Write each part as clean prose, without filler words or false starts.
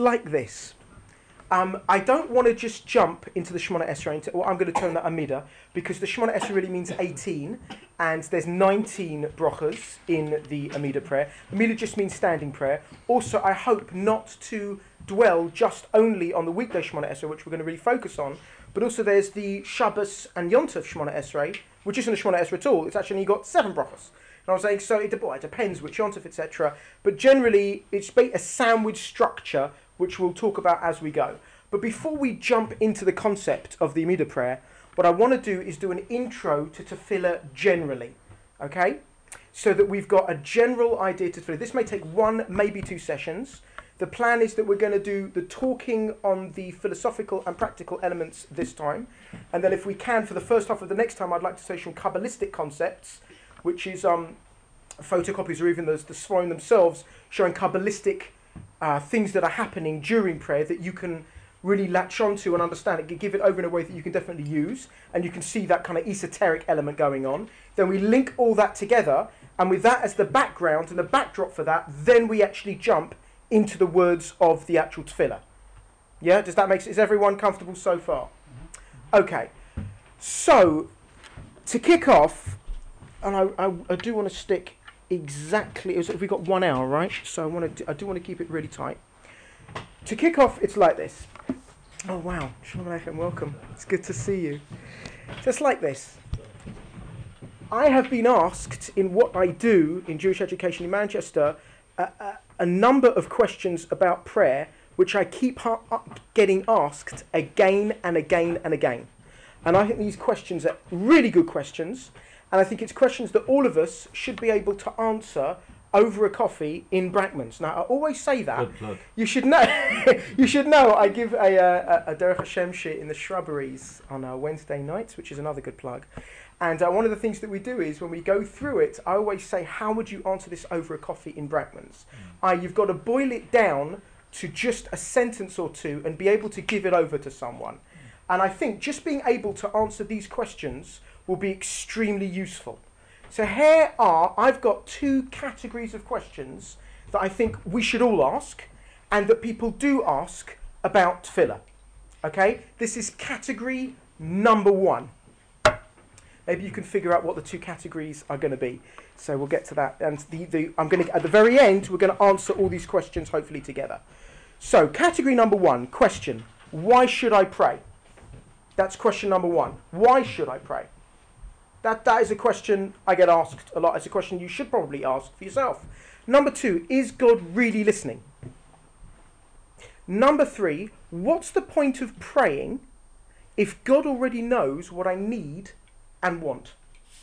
like this. I don't want to just jump into the Shemona Esrei, or I'm going to turn that Amida, because the Shemona Esrei really means 18, and there's 19 brachas in the Amida prayer. Amida just means standing prayer. Also, I hope not to dwell just only on the weekday Shemona Esrei, which we're going to really focus on, but also there's the Shabbos and Yom Tov Shemona Esrei, which isn't a Shemona Esrei at all. It's actually got 7 brachas. And I was saying, so it depends which Yom Tov, etc. But generally, it's a sandwich structure, which we'll talk about as we go. But before we jump into the concept of the Amida prayer, what I want to do is do an intro to Tefillah generally, okay? So that we've got a general idea to Tefillah. This may take 1, maybe 2 sessions. The plan is that we're going to do the talking on the philosophical and practical elements this time. And then if we can, for the first half of the next time, I'd like to say some Kabbalistic concepts, which is photocopies or even the Sforim themselves, showing Kabbalistic things that are happening during prayer that you can really latch onto and understand it, give it over in a way that you can definitely use, and you can see that kind of esoteric element going on. Then we link all that together, and with that as the background and the backdrop for that, then we actually jump into the words of the actual tefillah. Yeah, does that make sense? Is everyone comfortable so far? Okay, so to kick off, and I do want to stick exactly, we've got 1 hour, right? So I do want to keep it really tight. To kick off, it's like this. Oh wow, Shalom Aleichem, welcome. It's good to see you. Just like this. I have been asked in what I do in Jewish education in Manchester a number of questions about prayer, which I keep getting asked again and again and again. And I think these questions are really good questions, and I think it's questions that all of us should be able to answer over a coffee in Brackmans. Now, I always say that. Good plug. You should know. You should know. I give a Derech Hashem shit in the shrubberies on Wednesday nights, which is another good plug. And one of the things that we do is when we go through it, I always say, how would you answer this over a coffee in Brackmans? You've got to boil it down to just a sentence or two and be able to give it over to someone. And I think just being able to answer these questions will be extremely useful. So here I've got 2 categories of questions that I think we should all ask and that people do ask about tefillah. Okay? This is category number 1. Maybe you can figure out what the 2 categories are going to be. So we'll get to that. And I'm going to, at the very end, we're going to answer all these questions hopefully together. So category number 1, question. Why should I pray? That's question number 1. Why should I pray? That is a question I get asked a lot. It's a question you should probably ask for yourself. Number 2, is God really listening? Number 3, what's the point of praying if God already knows what I need and want?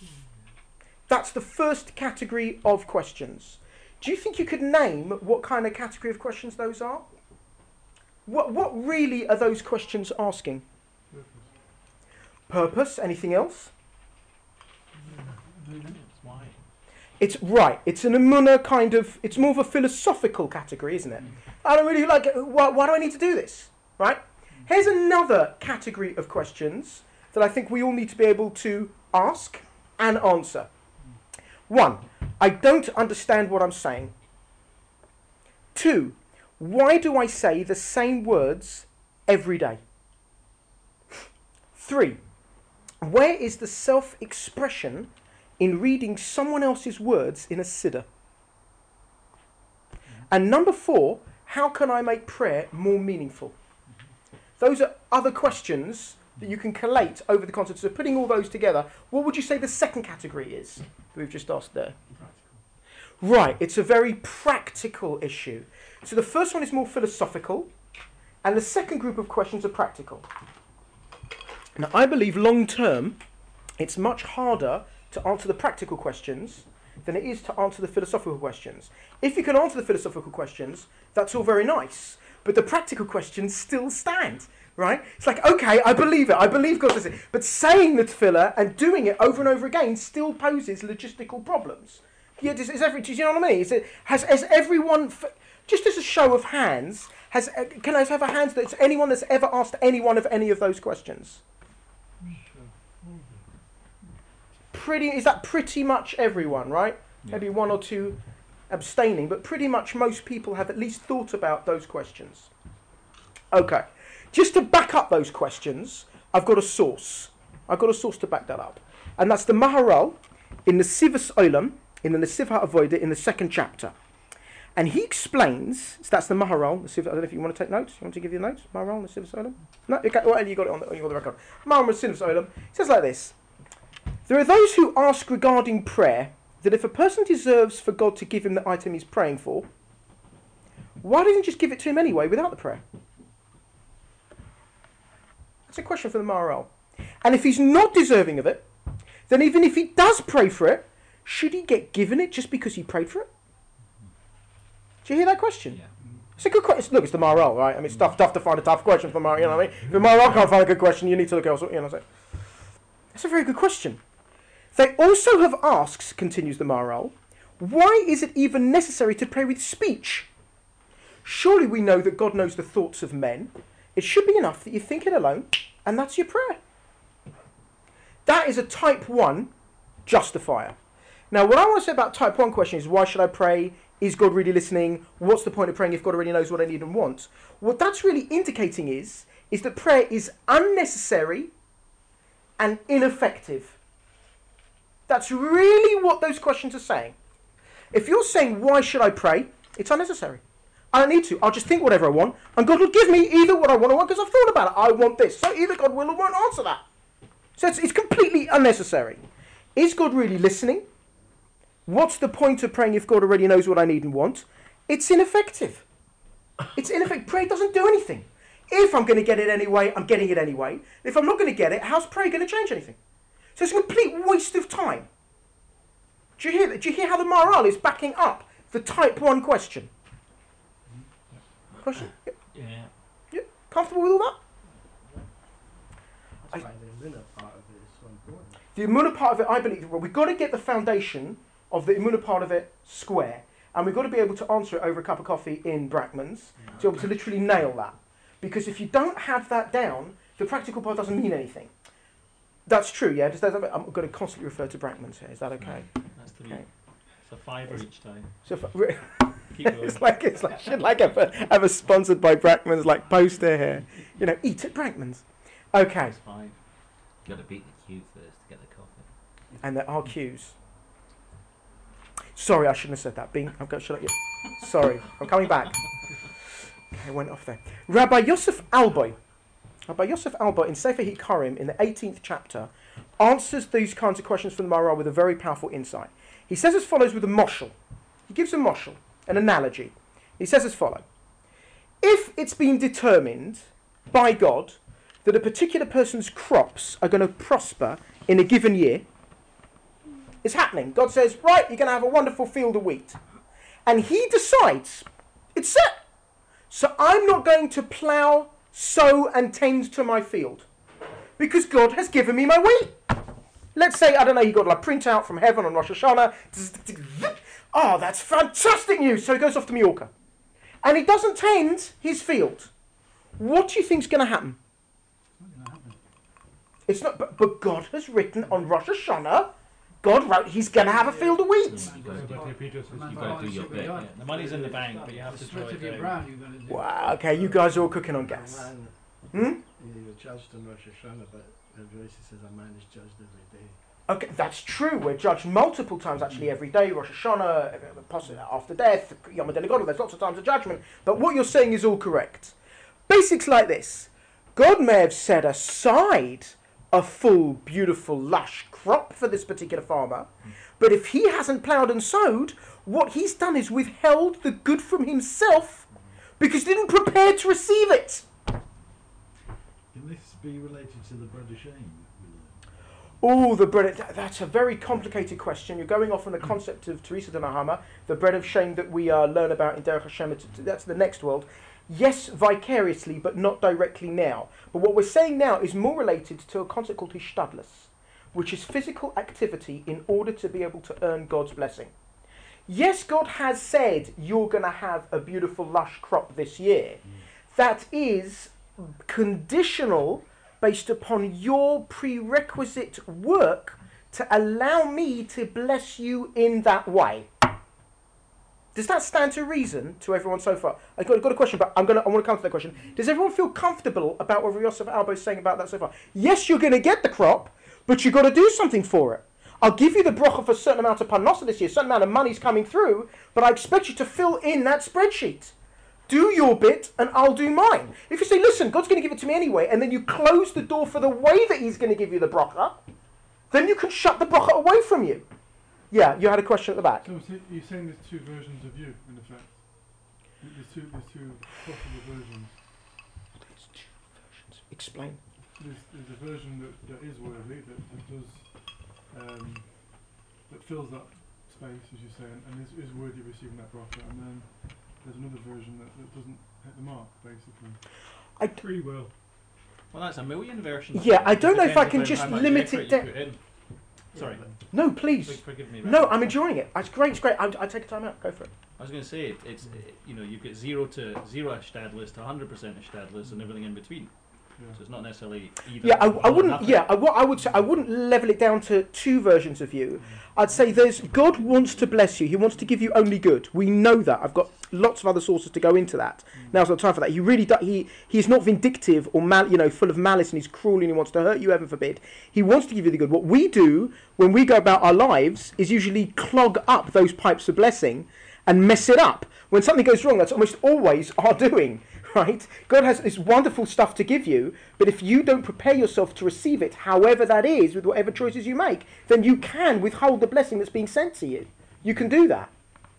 That's the first category of questions. Do you think you could name what kind of category of questions those are? What really are those questions asking? Purpose. Anything else? Why? It's right. It's an emunah kind of. It's more of a philosophical category, isn't it? I don't really like it. Why do I need to do this? Right? Here's another category of questions that I think we all need to be able to ask and answer. 1, I don't understand what I'm saying. 2, why do I say the same words every day? 3, where is the self-expression in reading someone else's words in a siddur? And number 4, how can I make prayer more meaningful? Those are other questions that you can collate over the concept. So putting all those together, what would you say the second category is that we've just asked there? Practical. Right, it's a very practical issue. So the first one is more philosophical, and the second group of questions are practical. Now, I believe long term, it's much harder to answer the practical questions than it is to answer the philosophical questions. If you can answer the philosophical questions, that's all very nice, but the practical questions still stand, right? It's like, okay, I believe it, I believe God does it, but saying the tefillah and doing it over and over again still poses logistical problems. Yeah, do you know what I mean? Has everyone, just as a show of hands, can I have a hand that's anyone that's ever asked anyone of any of those questions? Is that pretty much everyone, right? Yeah. Maybe 1 or 2 abstaining, but pretty much most people have at least thought about those questions. Okay. Just to back up those questions, I've got a source. I've got a source to back that up. And that's the Maharal in the Sivas Olam, in the Nesiv HaAvodah, in the 2nd chapter. And he explains, so that's the Maharal, I don't know if you want to take notes. You want to give you notes? Maharal, the Sivas Olam? No, okay, well, you got it on you got the record. Maharal, the Sivas Olam, says like this. There are those who ask regarding prayer that if a person deserves for God to give him the item he's praying for, why doesn't he just give it to him anyway without the prayer? That's a question for the Maharal. And if he's not deserving of it, then even if he does pray for it, should he get given it just because he prayed for it? Do you hear that question? Yeah. It's a good question. Look, it's the Maharal, right? I mean, it's tough to find a tough question for the Maharal, you know what I mean? If the Maharal can't find a good question, you need to look elsewhere, you know what I'm saying? That's a very good question. They also have asked, continues the Maharal, why is it even necessary to pray with speech? Surely we know that God knows the thoughts of men. It should be enough that you think it alone, and that's your prayer. That is a type 1 justifier. Now, what I want to say about type 1 question is, why should I pray? Is God really listening? What's the point of praying if God already knows what I need and want? What that's really indicating is that prayer is unnecessary and ineffective. That's really what those questions are saying. If you're saying, why should I pray? It's unnecessary. I don't need to. I'll just think whatever I want, and God will give me either what I want or want because I've thought about it. I want this. So either God will or won't answer that. So it's completely unnecessary. Is God really listening? What's the point of praying if God already knows what I need and want? It's ineffective. It's ineffective. Prayer doesn't do anything. If I'm going to get it anyway, I'm getting it anyway. If I'm not going to get it, how's prayer going to change anything? So it's a complete waste of time. Do you hear that? Do you hear how the Maharal is backing up the type 1 question? Question? Yeah. Yeah. Comfortable with all that? That's why the Emunah part of it is so important. The Emunah part of it, I believe, well, we've got to get the foundation of the Emunah part of it square, and we've got to be able to answer it over a cup of coffee in Brackman's to be able to literally nail that. Because if you don't have that down, the practical part doesn't mean anything. That's true, yeah. I'm going to constantly refer to Brackman's here. Is that okay? That's the Okay. It's a fiver each time. So Keep going. it's like should like have a sponsored by Brackman's like poster here. You know, eat at Brackman's. Okay. It's 5. You got to beat the queue first to get the coffee. And there are queues. Sorry, I shouldn't have said that. Sorry, I'm coming back. Okay, I went off there. Rabbi Yosef Alboy in Sefer Hikarim in the 18th chapter answers these kinds of questions from the Maharal with a very powerful insight. He says as follows with a moshel. He gives a moshel, an analogy. He says as follows. If it's been determined by God that a particular person's crops are going to prosper in a given year, it's happening. God says, right, you're going to have a wonderful field of wheat. And he decides, it's set. So I'm not going to plough, sow and tend to my field. Because God has given me my wheat. Let's say, I don't know, you got like print out from heaven on Rosh Hashanah. Oh, that's fantastic news. So he goes off to Mallorca. And he doesn't tend his field. What do you think's going to happen? It's not, but God has written on Rosh Hashanah, God wrote he's going to have a field of wheat. You've got to do your bit. Yeah. The money's in the bank, but you have to throw it down. Wow, okay, you guys are all cooking on gas. You're judged on Rosh Hashanah, but the verse says a man is judged every day. Okay, that's true. We're judged multiple times actually every day. Rosh Hashanah, after death, Yom HaDenagodah, there's lots of times of judgment. But what you're saying is all correct. Basics like this. God may have set aside a full, beautiful, lush crop for this particular farmer. But if he hasn't ploughed and sowed, what he's done is withheld the good from himself because he didn't prepare to receive it. Can this be related to the bread of shame? Oh, the bread. That's a very complicated question. You're going off on the concept of Teresa de Nahama, the bread of shame that we learn about in Derech Hashem. That's the next world. Yes, vicariously, but not directly now. But what we're saying now is more related to a concept called Hishtadlus, which is physical activity in order to be able to earn God's blessing. Yes, God has said you're going to have a beautiful, lush crop this year. That is conditional based upon your prerequisite work to allow me to bless you in that way. Does that stand to reason to everyone so far? I've got a question, but I want to come to that question. Does everyone feel comfortable about what Yosef Albo is saying about that so far? Yes, you're going to get the crop, but you've got to do something for it. I'll give you the bracha for a certain amount of parnasa this year, a certain amount of money's coming through, but I expect you to fill in that spreadsheet. Do your bit, and I'll do mine. If you say, listen, God's going to give it to me anyway, and then you close the door for the way that he's going to give you the bracha, then you can shut the bracha away from you. Yeah, you had a question at the back. So you're saying there's two versions of you, in effect? There's two possible versions. There's two versions. Explain. There's a version that is worthy, that does, that fills that space, as you say, and is worthy of receiving that bracha, and then there's another version that doesn't hit the mark, basically. Free will. Well, that's a million versions. Yeah, I don't know if I Depends can on just how much limit effort it you down. put in. Sorry. No, please. Forgive me. No, I'm enjoying it. It's great. It's great. I'll take a time out. Go for it. I was going to say, you get 0 to 0 Ashtadlis to 100% Ashtadlis and everything in between. Yeah. So it's not necessarily either. Yeah, I or wouldn't. nothing. Yeah, what I would say, I wouldn't level it down to two versions of you. I'd say God wants to bless you. He wants to give you only good. We know that. I've got lots of other sources to go into that. Now's not time for that. He really he's not vindictive or full of malice, and he's cruel and he wants to hurt you. Heaven forbid. He wants to give you the good. What we do when we go about our lives is usually clog up those pipes of blessing and mess it up. When something goes wrong, that's almost always our doing. Right? God has this wonderful stuff to give you, but if you don't prepare yourself to receive it, however that is, with whatever choices you make, then you can withhold the blessing that's being sent to you. You can do that.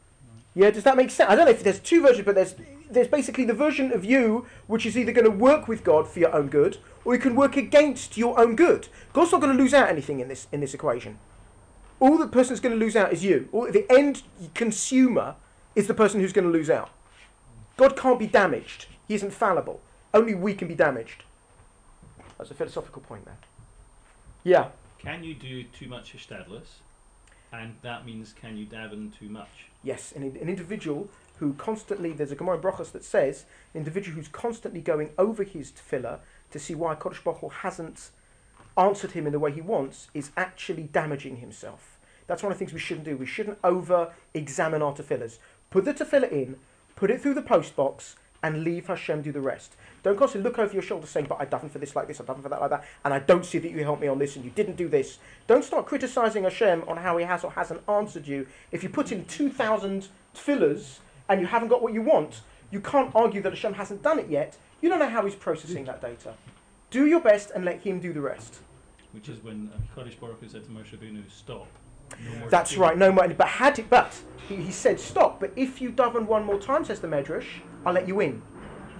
Yeah, does that make sense? I don't know if there's two versions, but there's basically the version of you which is either going to work with God for your own good, or you can work against your own good. God's not going to lose out anything in this equation. All the person that's going to lose out is you. Or the end consumer is the person who's going to lose out. God can't be damaged. He isn't fallible. Only we can be damaged. That's a philosophical point there. Yeah. Can you do too much Ashtadlis? And that means, can you daven too much? Yes, an individual who constantly, there's a Gemara in Brachos that says, an individual who's constantly going over his tefillah to see why Kodesh Baruch Hu hasn't answered him in the way he wants, is actually damaging himself. That's one of the things we shouldn't do. We shouldn't over-examine our tefillahs. Put the tefillah in, put it through the post box, and leave Hashem do the rest. Don't constantly look over your shoulder saying, but I davened for this like this, I davened for that like that, and I don't see that you helped me on this, and you didn't do this. Don't start criticising Hashem on how he has or hasn't answered you. If you put in 2,000 tefillahs and you haven't got what you want, you can't argue that Hashem hasn't done it yet. You don't know how he's processing that data. Do your best and let him do the rest. Which is when Kodesh Baruch Hu said to Moshe Rabbeinu, stop. No more That's tefillah. right, no more. But he said stop. But if you daven one more time, says the Medrash, I'll let you in.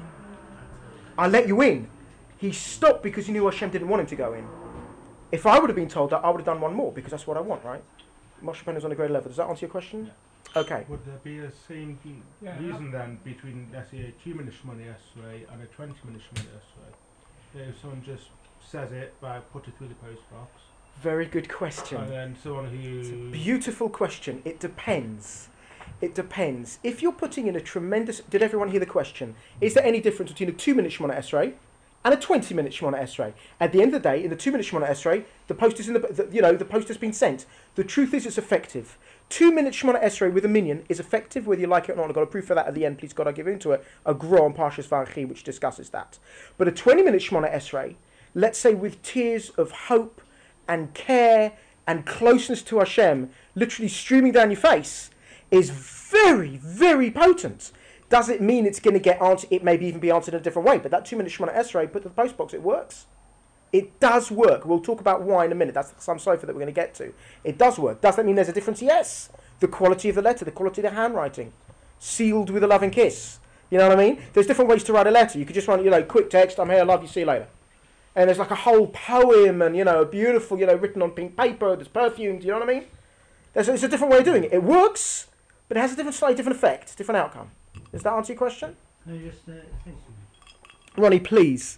I'll let you in. He stopped because he knew Hashem didn't want him to go in. If I would have been told that, I would have done one more because that's what I want, right? Moshe Rabbeinu's on a great level. Does that answer your question? Yeah. Okay. Would there be a same reason then between, let's say, a 2-minute Shemona Esrei and a 20-minute Shemona Esrei? If someone just says it by put it through the post box. Very good question. And then someone who... It's a beautiful question. It depends. It depends. If you're putting in a tremendous... Did everyone hear the question? Is there any difference between a 2-minute Shemona Esrei and a 20-minute Shemona Esrei? At the end of the day, in the 2-minute Shemona Esrei, the post is in the post has been sent. The truth is, it's effective. 2-minute Shemona Esrei with a minion is effective, whether you like it or not. I've got a proof for that at the end. Please God, I'll give you into a Gra on Parshas Varachi, which discusses that. But a 20-minute Shemona Esrei, let's say with tears of hope and care and closeness to Hashem, literally streaming down your face, is very, very potent. Does it mean it's going to get answered? It may even be answered in a different way. But that 2-minute Shemona Esrei, put to the post box, it works. It does work. We'll talk about why in a minute. That's some sofa that we're going to get to. It does work. Does that mean there's a difference? Yes. The quality of the letter, the quality of the handwriting, sealed with a loving kiss. You know what I mean? There's different ways to write a letter. You could just write, quick text, I'm here, I love you, see you later. And there's like a whole poem and, a beautiful, written on pink paper, there's perfumed, you know what I mean? It's a different way of doing it. It works, but it has a slightly different effect, different outcome. Does that answer your question? Can I just say something? Ronnie, please.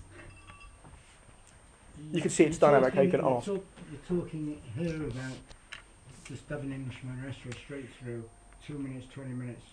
You can see it's dynamic, how you can ask. You're talking here about just dubbing in Shemona Esrei straight through, 2 minutes, 20 minutes,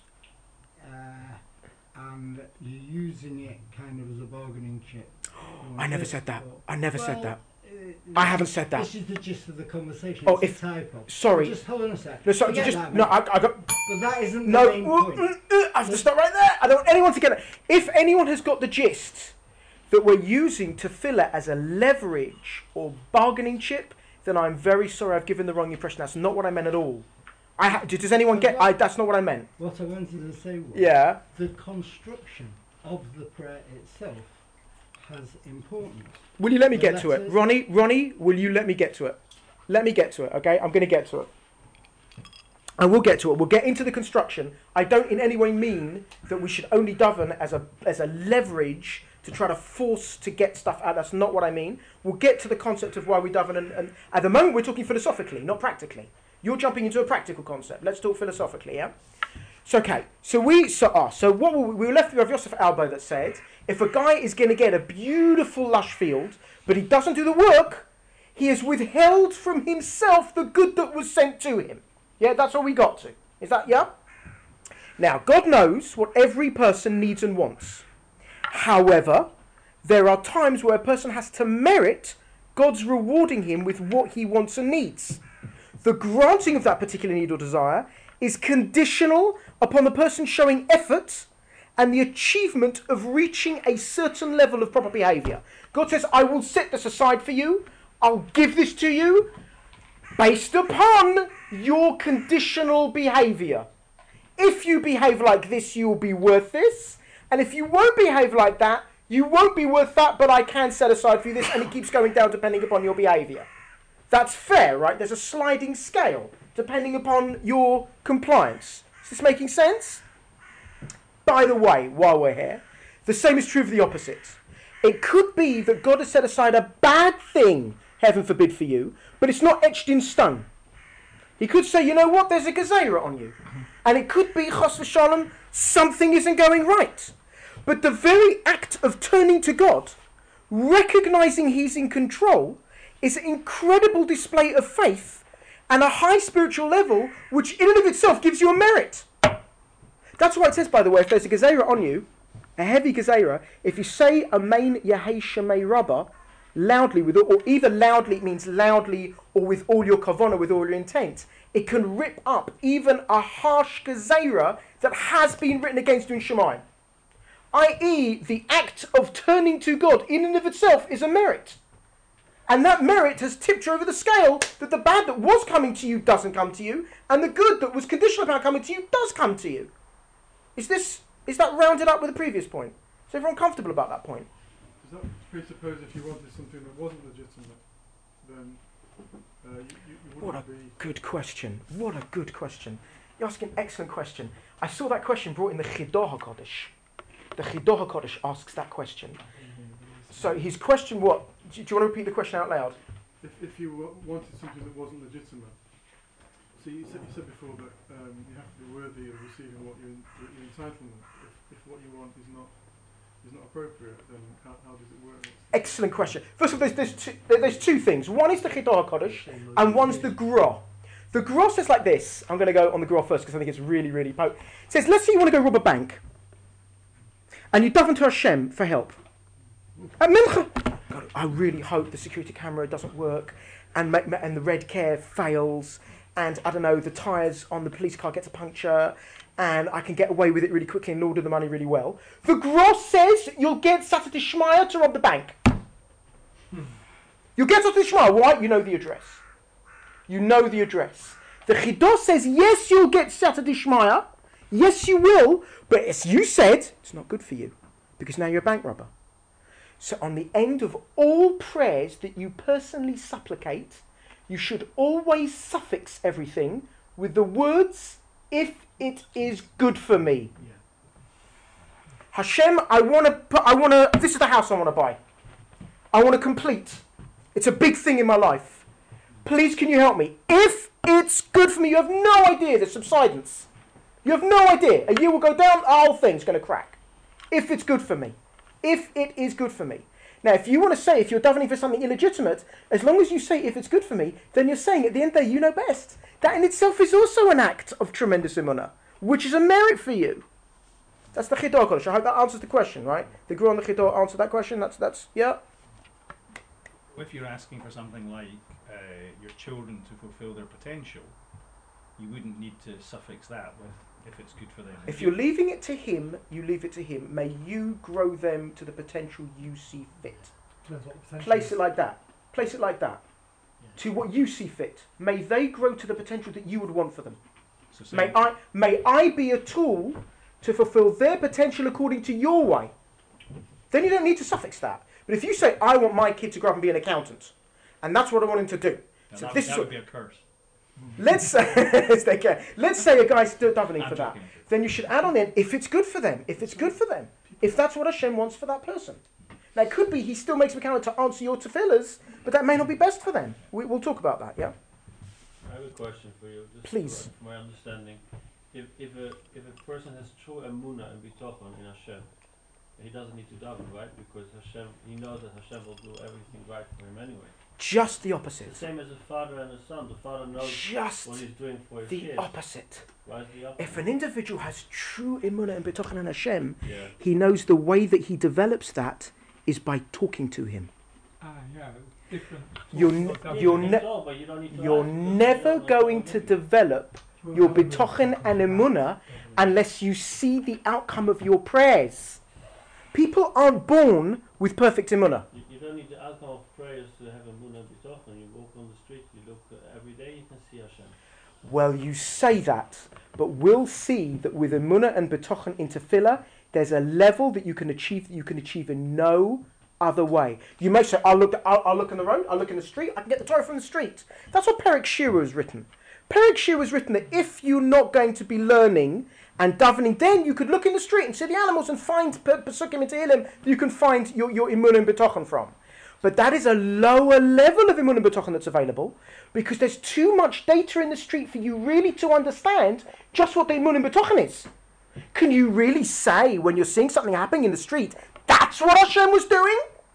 and you're using it kind of as a bargaining chip. I never said that. I never said that. I haven't said that. This is the gist of the conversation. Oh, It's a typo. Sorry. Just hold on a sec. No, sorry, Forget just that, no. mate. I got But that isn't the no. main point. I have to stop right there. I don't want anyone to get it. If anyone has got the gist that we're using tefillah as a leverage or bargaining chip, then I'm very sorry. I've given the wrong impression. That's not what I meant at all. Does anyone get? That's not what I meant. What I wanted to say was Yeah. the construction of the prayer itself has importance. Will you let me The get to it, letters- Ronnie? Will you let me get to it? Let me get to it. Okay, I'm going to get to it. I will get to it. We'll get into the construction. I don't in any way mean that we should only daven as a leverage to try to force to get stuff out. That's not what I mean. We'll get to the concept of why we daven, and at the moment we're talking philosophically, not practically. You're jumping into a practical concept. Let's talk philosophically, yeah? So what we were left with Rav Yosef Albo that said, if a guy is going to get a beautiful lush field, but he doesn't do the work, he has withheld from himself the good that was sent to him. Yeah, that's all we got to. Is that, yeah? Now, God knows what every person needs and wants. However, there are times where a person has to merit God's rewarding him with what he wants and needs. The granting of that particular need or desire is conditional upon the person showing effort and the achievement of reaching a certain level of proper behaviour. God says, I will set this aside for you. I'll give this to you based upon your conditional behaviour. If you behave like this, you will be worth this. And if you won't behave like that, you won't be worth that, but I can set aside for you this. And it keeps going down depending upon your behaviour. That's fair, right? There's a sliding scale depending upon your compliance. Is this making sense? By the way, while we're here, the same is true of the opposite. It could be that God has set aside a bad thing, heaven forbid, for you, but it's not etched in stone. He could say, you know what, there's a gezerah on you. And it could be, chas v'shalom, something isn't going right. But the very act of turning to God, recognizing he's in control, is an incredible display of faith and a high spiritual level, which in and of itself gives you a merit. That's why it says, by the way, if there's a gezerah on you, a heavy gezerah, if you say Amen Yahei Shemei Rabbah loudly, or either loudly, it means loudly, or with all your kavanah, with all your intent, it can rip up even a harsh gezerah that has been written against you in Shemayim. I.e., the act of turning to God in and of itself is a merit. And that merit has tipped you over the scale that the bad that was coming to you doesn't come to you, and the good that was conditional upon coming to you does come to you. Is that rounded up with the previous point? Is everyone comfortable about that point? Does that presuppose if you wanted something that wasn't legitimate, then you What a wouldn't be... good question. What a good question. You're asking an excellent question. I saw that question brought in the Chidah HaKodesh. The Chidah HaKodesh asks that question. So his question, what? Do you want to repeat the question out loud? If you wanted something that wasn't legitimate, so you said before that you have to be worthy of receiving what your entitlement. If what you want is not appropriate, then how does it work? Excellent question. First of all, there's two things. One is the Chidah HaKodesh, and one's the Gra. The Gra says like this. I'm going to go on the Gra first because I think it's really, really potent. It says, let's say you want to go rob a bank, and you daven to Hashem for help. At Mincha, God, I really hope the security camera doesn't work, and the red care fails, and I don't know, the tyres on the police car gets a puncture, and I can get away with it really quickly and launder the money really well. The Gross says you'll get Saturday Shmaya to rob the bank. You'll get Saturday Shmaya. Why? You know the address. You know the address. The Chidah says, yes, you'll get Saturday Shmaya. Yes, you will. But as you said, it's not good for you, because now you're a bank robber. So on the end of all prayers that you personally supplicate, you should always suffix everything with the words, if it is good for me. Yeah. Hashem, this is the house I want to buy. I want to complete. It's a big thing in my life. Please can you help me? If it's good for me, you have no idea the subsidence. You have no idea. A year will go down, the whole thing's going to crack. If it's good for me. If it is good for me. Now, if you want to say, if you're davening for something illegitimate, as long as you say, if it's good for me, then you're saying at the end of the day, you know best. That in itself is also an act of tremendous emunah, which is a merit for you. That's the Chidah HaKodesh. I hope that answers the question, right? The Gra and the Chidah answer that question. That's yeah. if you're asking for something like your children to fulfil their potential, you wouldn't need to suffix that with if it's good for them. If you're leaving it to him, you leave it to him. May you grow them to the potential you see fit. Depends what the potential Place is. it like that. Place it like that. To what you see fit. May they grow to the potential that you would want for them. So say- May I be a tool to fulfill their potential according to your way. Then you don't need to suffix that. But if you say, I want my kid to grow up and be an accountant, and that's what I want him to do. now So that, this that is would what, be a curse. let's say, let's say a guy's davening I'm for that. joking. Then you should add on in, if it's good for them, if it's good for them, if that's what Hashem wants for that person. Now it could be he still makes McCallum to answer your tefillahs, but that may not be best for them. We'll talk about that, yeah? I have a question for you. Just Please. For my understanding, if a person has true emunah and bitachon in Hashem, he doesn't need to daven, right? Because Hashem, he knows that Hashem will do everything right for him anyway. Just the The opposite. same as a father and a son. The father knows Just what he's doing for his the kids. opposite. Why is the opposite? If an individual has true emunah and bitachon in Hashem, Yeah. he knows the way that he develops that is by talking to him. Yeah, different. You're sorts n- of davening. you're You ne- can know, but you don't need to You're ask because never you don't know going what to to do. develop your bitachon and emunah unless you see the outcome of your prayers. People aren't born with perfect emunah. You don't need the outcome of prayers to have emunah and bitachon. You walk on the street, you look every day, you can see Hashem. Well, you say that, but we'll see that with emunah and bitachon in tefillah, there's a level that you can achieve in no other way. You may say, I'll look on the road, I'll look in the street, I can get the Torah from the street. That's what Perek Shira has written. Perek Shira has written that if you're not going to be learning and davening, then you could look in the street and see the animals and find Pesukim and Tehillim that you can find your emunah and bitachon from. But that is a lower level of emunah and bitachon that's available because there's too much data in the street for you really to understand just what the emunah and bitachon is. Can you really say when you're seeing something happening in the street, that's what Hashem was doing?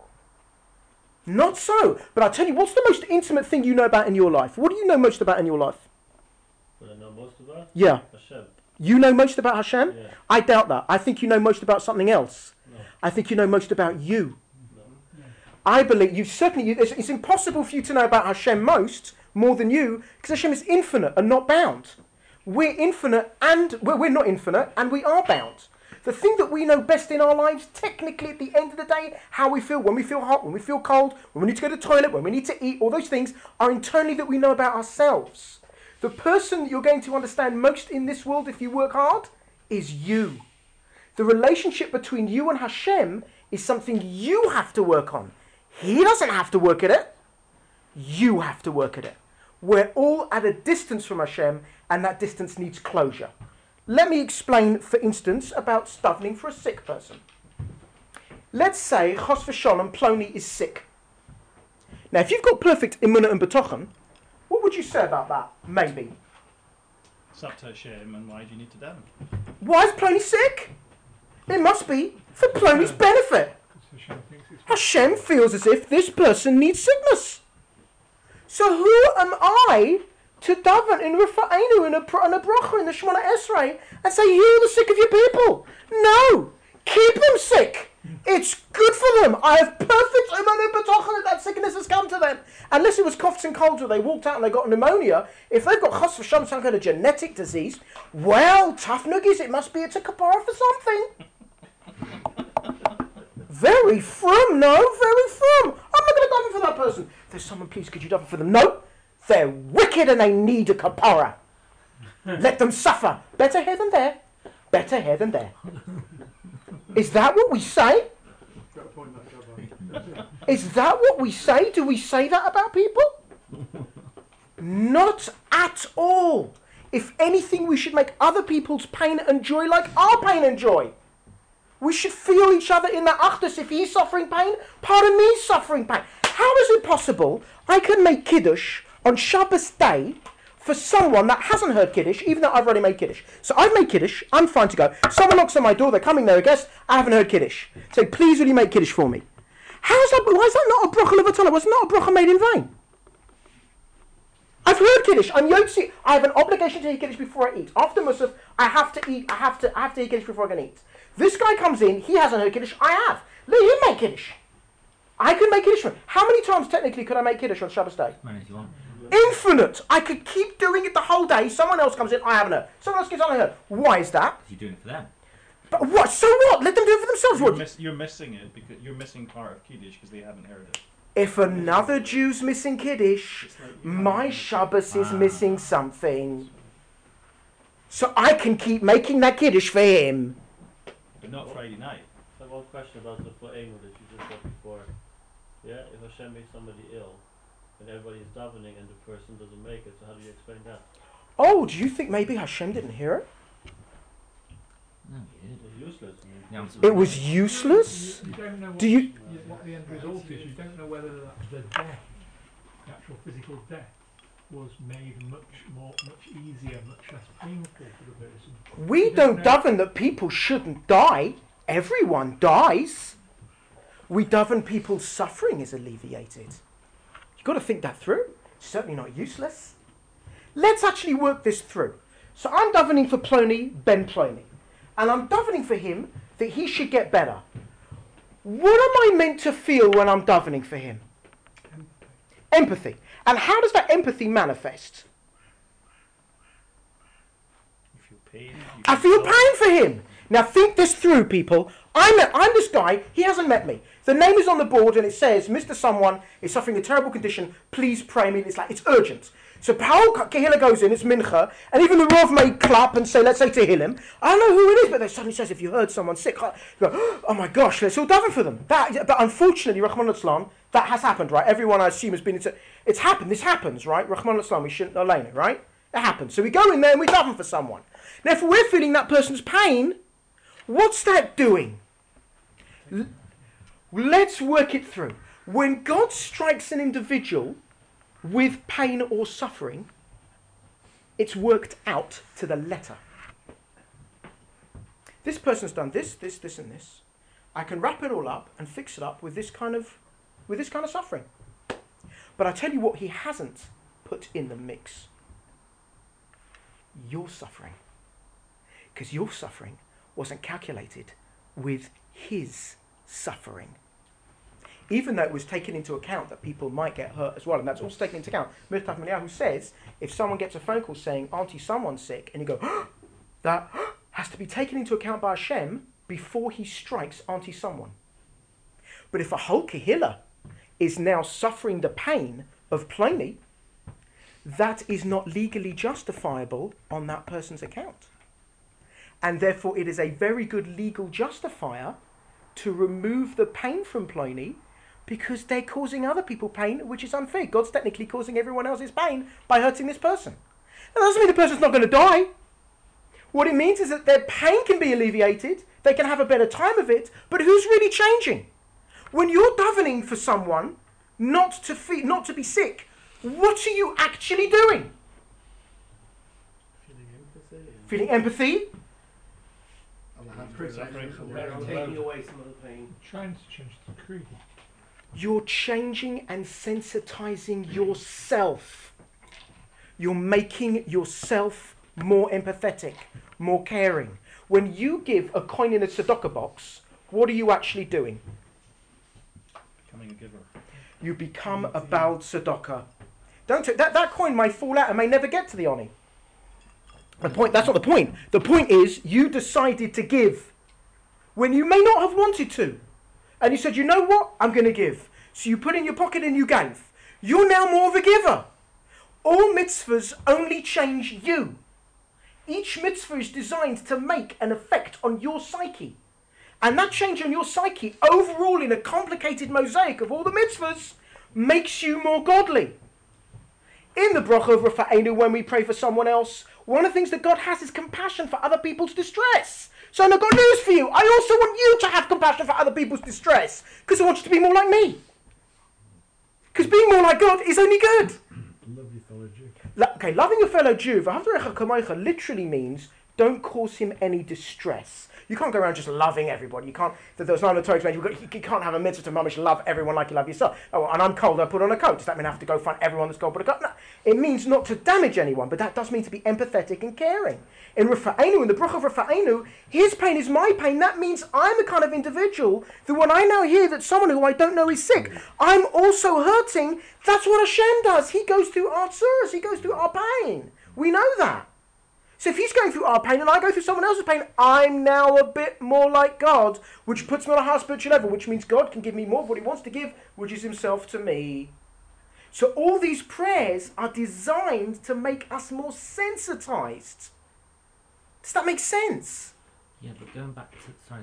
Not so. But I'll tell you, what's the most intimate thing you know about in your life? What do you know most about in your life? What I know most about? Yeah. Hashem. You know most about Hashem? Yeah. I doubt that. I think you know most about something else. No. I think you know most about you. No. I believe it's impossible for you to know about Hashem more than you, because Hashem is infinite and not bound. We're infinite and we're not infinite and we are bound. The thing that we know best in our lives, technically at the end of the day, how we feel, when we feel hot, when we feel cold, when we need to go to the toilet, when we need to eat, all those things are internally that we know about ourselves. The person that you're going to understand most in this world if you work hard is you. The relationship between you and Hashem is something you have to work on. He doesn't have to work at it. You have to work at it. We're all at a distance from Hashem, and that distance needs closure. Let me explain, for instance, about davening for a sick person. Let's say Chos v'Sholom Ploni is sick. Now, if you've got perfect emunah and bitachon, what would you say about that? Maybe. It's up to Hashem, and why do you need to daven? Why is Ploni sick? It must be for Ploni's benefit. Hashem thinks it's Hashem feels as if this person needs sickness. So who am I to daven in Rafa'enu and a bracha in the Shemona Esrei and say, heal the sick of your people? No! Keep them sick! It's good for them! I have perfect emunah and bitachon that sickness has come to them. Unless it was coughs and colds or they walked out and they got pneumonia, if they've got chas v'shalom, some kind of genetic disease, well, tough noogies, it's a kapara for something. Very frum, no, very frum. I'm not going to daven for that person. There's someone, please, could you daven for them? No, they're wicked and they need a kapara. Let them suffer. Better here than there. Better here than there. Is that what we say? Got a point that Gabbai. Is that what we say? Do we say that about people? Not at all. If anything, we should make other people's pain and joy like our pain and joy. We should feel each other in the achdus. If he's suffering pain, pardon me, suffering pain. How is it possible I can make Kiddush on Shabbos day for someone that hasn't heard Kiddush, even though I've already made Kiddush? So I've made Kiddush, I'm fine to go. Someone knocks on my door, they're coming, they're a guest, I haven't heard Kiddush. Say, please will you make Kiddush for me? Why is that not a bracha levatala? Was not a bracha made in vain? I've heard Kiddush. I'm Yotzi. I have an obligation to hear Kiddush before I eat. After Musaf, I have to eat. I have to hear Kiddush before I can eat. This guy comes in. He hasn't heard Kiddush. I have. Let him make Kiddush. I could make Kiddush. How many times technically could I make Kiddush on Shabbos day? As many as you want. Infinite. I could keep doing it the whole day. Someone else comes in, I haven't heard. Someone else gets on, I heard. Why is that? Because you're doing it for them. But what? So what? Let them do it for themselves. What? You're missing it because you're missing part of Kiddush because they haven't heard it. If another Jew's missing Kiddush, my Shabbos is missing something. So I can keep making that Kiddush for him. But not Friday night. I have one question about the Po'enu that you just said before. Yeah, if Hashem makes somebody ill, and everybody is davening and the person doesn't make it, so how do you explain that? Oh, do you think maybe Hashem didn't hear it? No, you did. It's useless. I mean, Yeah, It was useless? You don't know what, Do you- what the end result is. You don't know whether the death, the actual physical death, was made much easier, much less painful for the person. We You don't know. daven that people shouldn't die. Everyone dies. We daven people's suffering is alleviated. You've got to think that through. It's certainly not useless. Let's actually work this through. So I'm davening for Plony, Ben Plony. And I'm davening for him that he should get better. What am I meant to feel when I'm davening for him? Empathy. And how does that empathy manifest? You feel pain. I feel pain for him. Now think this through, people. I'm this guy. He hasn't met me. The name is on the board and it says, Mr. Someone is suffering a terrible condition. Please pray me. It's like, it's urgent. So Paul Kehillah goes in, it's Mincha, and even the Rav may clap and say, let's say Tehillim. I don't know who it is, but they suddenly says, if you heard someone sick, you go, oh my gosh, let's all daven for them. But unfortunately, Rahman al-Islam, that has happened, right? Everyone I assume has been into, it's happened, this happens, right? Rahman al-Islam, we shouldn't allow it, right? It happens. So we go in there and we daven for someone. Now if we're feeling that person's pain, what's that doing? Let's work it through. When God strikes an individual with pain or suffering, it's worked out to the letter. This person's done this, this, this, and this. I can wrap it all up and fix it up with this kind of suffering. But I tell you what he hasn't put in the mix. Your suffering. Because your suffering wasn't calculated with his suffering. Even though it was taken into account that people might get hurt as well, and that's also taken into account. Mirtaf Meliahu says, if someone gets a phone call saying, Auntie, someone's sick, and you go, that has to be taken into account by Hashem before he strikes Auntie someone. But if a whole Kehillah is now suffering the pain of Pliny, that is not legally justifiable on that person's account. And therefore it is a very good legal justifier to remove the pain from Pliny, because they're causing other people pain, which is unfair. God's technically causing everyone else's pain by hurting this person. That doesn't mean the person's not going to die. What it means is that their pain can be alleviated, they can have a better time of it, but who's really changing? When you're davening for someone not to be sick, what are you actually doing? Feeling empathy? Taking away some of the pain. Trying to change the creed. You're changing and sensitizing yourself. You're making yourself more empathetic, more caring. When you give a coin in a tzedakah box, what are you actually doing? Becoming a giver. You become a Baal tzedakah. That coin may fall out and may never get to the Oni. That's not the point. The point is you decided to give when you may not have wanted to. And you said, you know what? I'm going to give. So you put in your pocket and you gave. You're now more of a giver. All mitzvahs only change you. Each mitzvah is designed to make an effect on your psyche. And that change on your psyche, overall in a complicated mosaic of all the mitzvahs, makes you more godly. In the bracha of Rafa'enu, when we pray for someone else, one of the things that God has is compassion for other people's distress. So I've got news for you. I also want you to have compassion for other people's distress, because I want you to be more like me. Because being more like God is only good. Love your fellow Jew. Okay, loving your fellow Jew, v'ahavta recha kamocha, literally means Don't cause him any distress. You can't go around just loving everybody. You can't. There's no Torah command. You can't have a mitzvah to mamish love everyone like you love yourself. Oh, and I'm cold. I put on a coat. Does that mean I have to go find everyone that's cold? Put a coat? No. It means not to damage anyone, but that does mean to be empathetic and caring. In Rafa'enu, in the Bruch of Rafa'enu, his pain is my pain. That means I'm the kind of individual that when I now hear that someone who I don't know is sick, I'm also hurting. That's what Hashem does. He goes through our tsuras. He goes through our pain. We know that. So if he's going through our pain and I go through someone else's pain, I'm now a bit more like God, which puts me on a higher spiritual level, which means God can give me more of what he wants to give, which is himself to me. So all these prayers are designed to make us more sensitized. Does that make sense? Yeah, but going back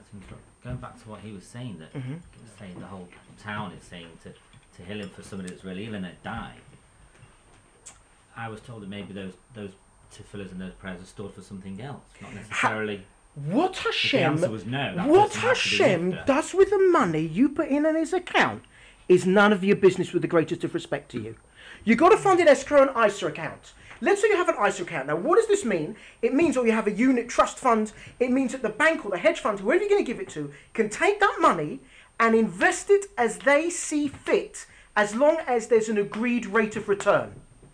to what he was saying, that saying the whole town is saying to heal him for somebody that's really ill and that died. I was told that maybe those tefillahs and those prayers are stored for something else, not necessarily. What Hashem, the answer was no, that what person has to be Hashem lifted. does with the money you put in his account is none of your business with the greatest of respect to you. You've got to fund an escrow and ISA account. Let's say you have an ISA account. Now, what does this mean? It means, or you have a unit trust fund, it means that the bank or the hedge fund, whoever you're going to give it to, can take that money and invest it as they see fit, as long as there's an agreed rate of return.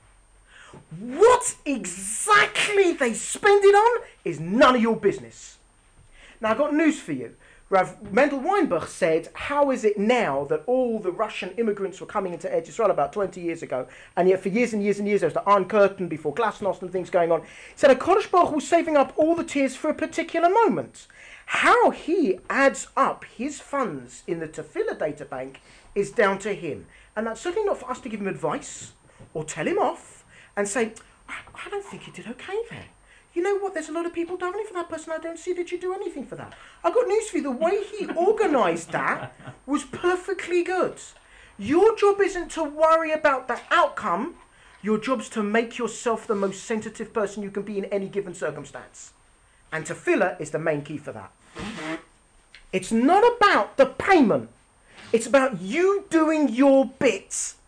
What exactly they spend it on is none of your business. Now, I've got news for you. Rav Mendel Weinbach said, how is it now that all the Russian immigrants were coming into Eretz Yisrael about 20 years ago, and yet for years and years and years there was the Iron Curtain before Glasnost and things going on. He said, HaKadosh Baruch Hu was saving up all the tears for a particular moment. How he adds up his funds in the Tefillah data bank is down to him. And that's certainly not for us to give him advice or tell him off and say, I don't think you did okay there. You know what, there's a lot of people davening for that person. I don't see that you do anything for that. I've got news for you. The way he organised that was perfectly good. Your job isn't to worry about the outcome. Your job's to make yourself the most sensitive person you can be in any given circumstance. And tefillah is the main key for that. It's not about the payment. It's about you doing your bits.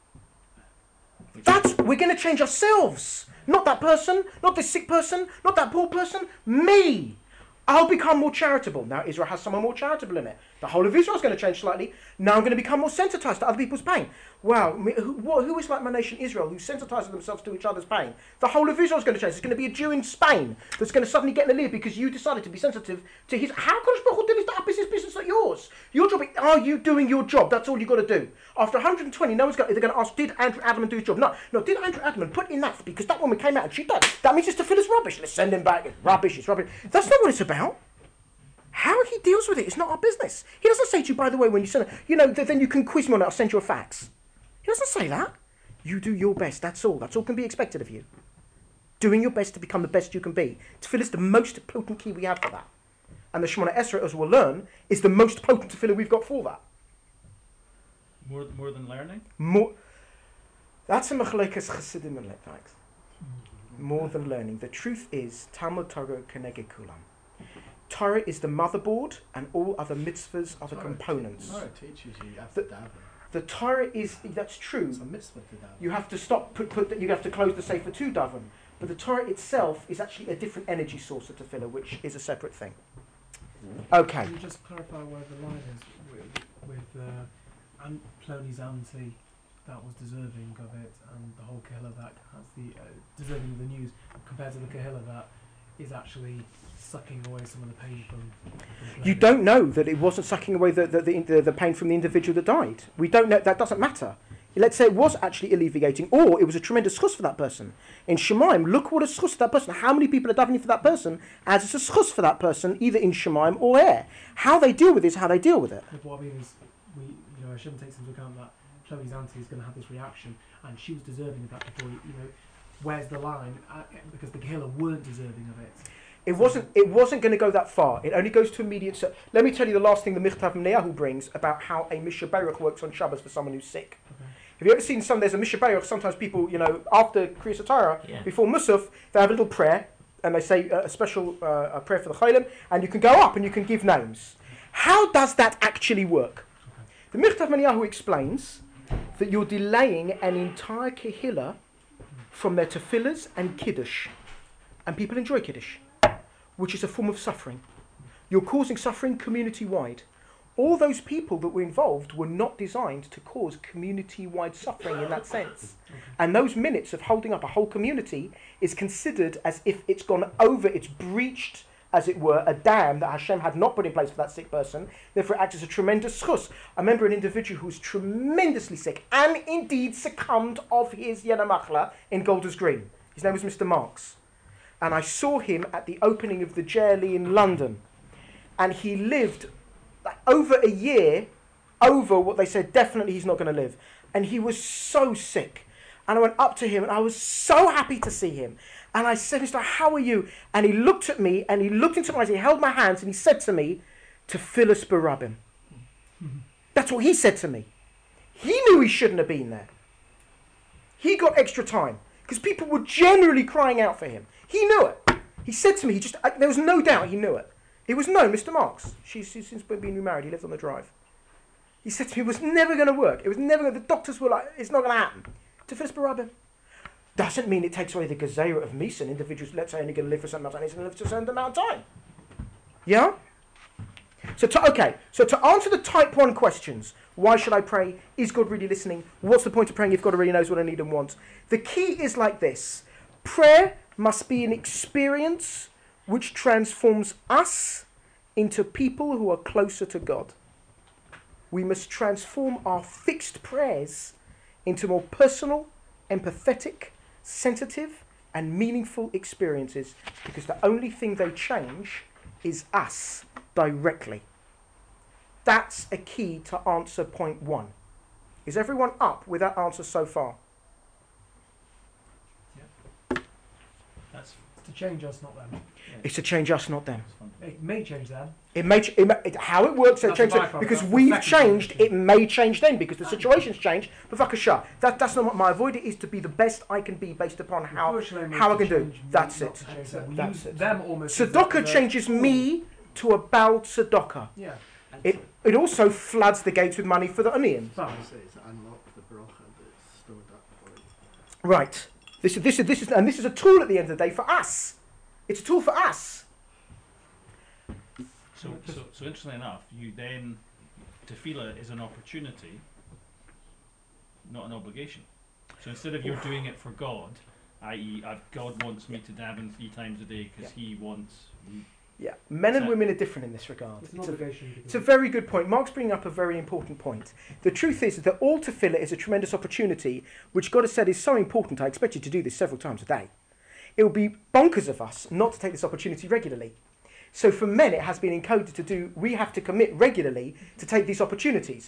We're going to change ourselves. Not that person, not this sick person, not that poor person, me. I'll become more charitable. Now Israel has someone more charitable in it. The whole of Israel is going to change slightly. Now I'm going to become more sensitized to other people's pain. Wow, who is like my nation Israel, who sensitizes themselves to each other's pain? The whole of Israel is going to change. There's going to be a Jew in Spain that's going to suddenly get in the lead because you decided to be sensitive to his... How Kodesh Baruch Hu did that? It's his business, not yours. Your job, are you doing your job? That's all you've got to do. After 120, no one's going. They're going to ask, did Andrew Adleman do his job? No, did Andrew Adleman put in that because that woman came out and she died? That means it's to fill his rubbish. Let's send him back. It's rubbish. That's not what it's about. How he deals with it is not our business. He doesn't say to you, by the way, when you send it, then you can quiz me on it, I'll send you a fax. He doesn't say that. You do your best, that's all. That's all can be expected of you. Doing your best to become the best you can be. Tefillah is the most potent key we have for that. And the Shemona Esrei, as we'll learn, is the most potent tefillah we've got for that. More than learning? That's a machlekas chasidim and letvags. More than learning. The truth is, Talmud Torah keneged kulam. Torah is the motherboard, and all other mitzvahs are the components. Torah teaches you have to daven. The Torah is, that's true. It's a mitzvah to daven. You have to stop, you have to close the sefer to daven. But the Torah itself is actually a different energy source of tefillah, which is a separate thing. Okay. Can you just clarify where the line is with Plony's auntie that was deserving of it, and the whole Kehillah that has the deserving of the news, compared to the Kehillah that is actually sucking away some of the pain from You don't know that it wasn't sucking away the pain from the individual that died. We don't know. That doesn't matter. Let's say it was actually alleviating, or it was a tremendous schus for that person. In Shemaim, look what a schus for that person. How many people are davening for that person as it's a schus for that person, either in Shemaim or air. How they deal with it is how they deal with it. What I mean is, Hashem takes into account that Chloe's auntie is going to have this reaction, and she was deserving of that before. Where's the line? Because the Kehillah weren't deserving of it. It wasn't going to go that far. It only goes to immediate... So let me tell you the last thing the Michtav Neahu brings about how a Misha Baruch works on Shabbos for someone who's sick. Okay. Have you ever seen there's a Misha Baruch, sometimes people, after Kriyas HaTorah, before Musaf, they have a little prayer, and they say a special prayer for the Chaylim, and you can go up and you can give names. How does that actually work? The Michtav Neahu explains that you're delaying an entire Kehillah from their tefillahs and Kiddush. And people enjoy Kiddush. which is a form of suffering. You're causing suffering community-wide. All those people that were involved were not designed to cause community-wide suffering in that sense. And those minutes of holding up a whole community is considered as if it's gone over, it's breached, as it were, a dam that Hashem had not put in place for that sick person. Therefore, it acts as a tremendous chus. I remember an individual who was tremendously sick and indeed succumbed of his Yenamachla in Golders Green. His name was Mr. Marks. And I saw him at the opening of the JLE in London. And he lived like over a year over what they said definitely he's not going to live. And he was so sick. And I went up to him and I was so happy to see him. And I said, Mr. How are you? And he looked at me and he looked into my eyes, he held my hands and he said to me, Tefillas Barabim. That's what he said to me. He knew he shouldn't have been there. He got extra time because people were generally crying out for him. He knew it. He said to me, there was no doubt he knew it. It was no, Mr. Marks. She's since been remarried. He lived on the drive. He said to me, it was never going to work. It was never going to, the doctors were like, it's not going to happen. Tefillas Barabim. Doesn't mean it takes away the gezerah of Misa. Individuals, let's say, only going to live for a certain amount of time, he's going to live for a certain amount of time. Yeah? So to answer the type 1 questions, why should I pray? Is God really listening? What's the point of praying if God already knows what I need and want? The key is like this. Prayer must be an experience which transforms us into people who are closer to God. We must transform our fixed prayers into more personal, empathetic, sensitive and meaningful experiences, because the only thing they change is us directly. That's a key to answer point 1. Is everyone up with that answer so far? That's It's to change us, not them. It's to change us, not them. It may change them. How it works, That's change a them, byproduct. because That's the we've second changed, thing. it may change then, because the situation's changed. But vakasha, that's not what my avoid it is, to be the best I can be based upon how I can do. That's it. That's it. Them almost. Tzedakah changes me to a Baal tzedakah. Yeah. It also floods the gates with money for the onion. It's unlock the bracha that's stored up for you. Right. This is a tool at the end of the day for us. It's a tool for us. So interestingly enough, you then, tefillah is an opportunity, not an obligation. So instead of you're doing it for God, i.e. God wants me to daven 3 times a day because he wants... Yeah, men and women are different in this regard. It's an obligation. It's a very good point. Mark's bringing up a very important point. The truth is that all tefillah is a tremendous opportunity, which God has said is so important. I expect you to do this several times a day. It would be bonkers of us not to take this opportunity regularly. So for men, it has been encoded to do. We have to commit regularly to take these opportunities.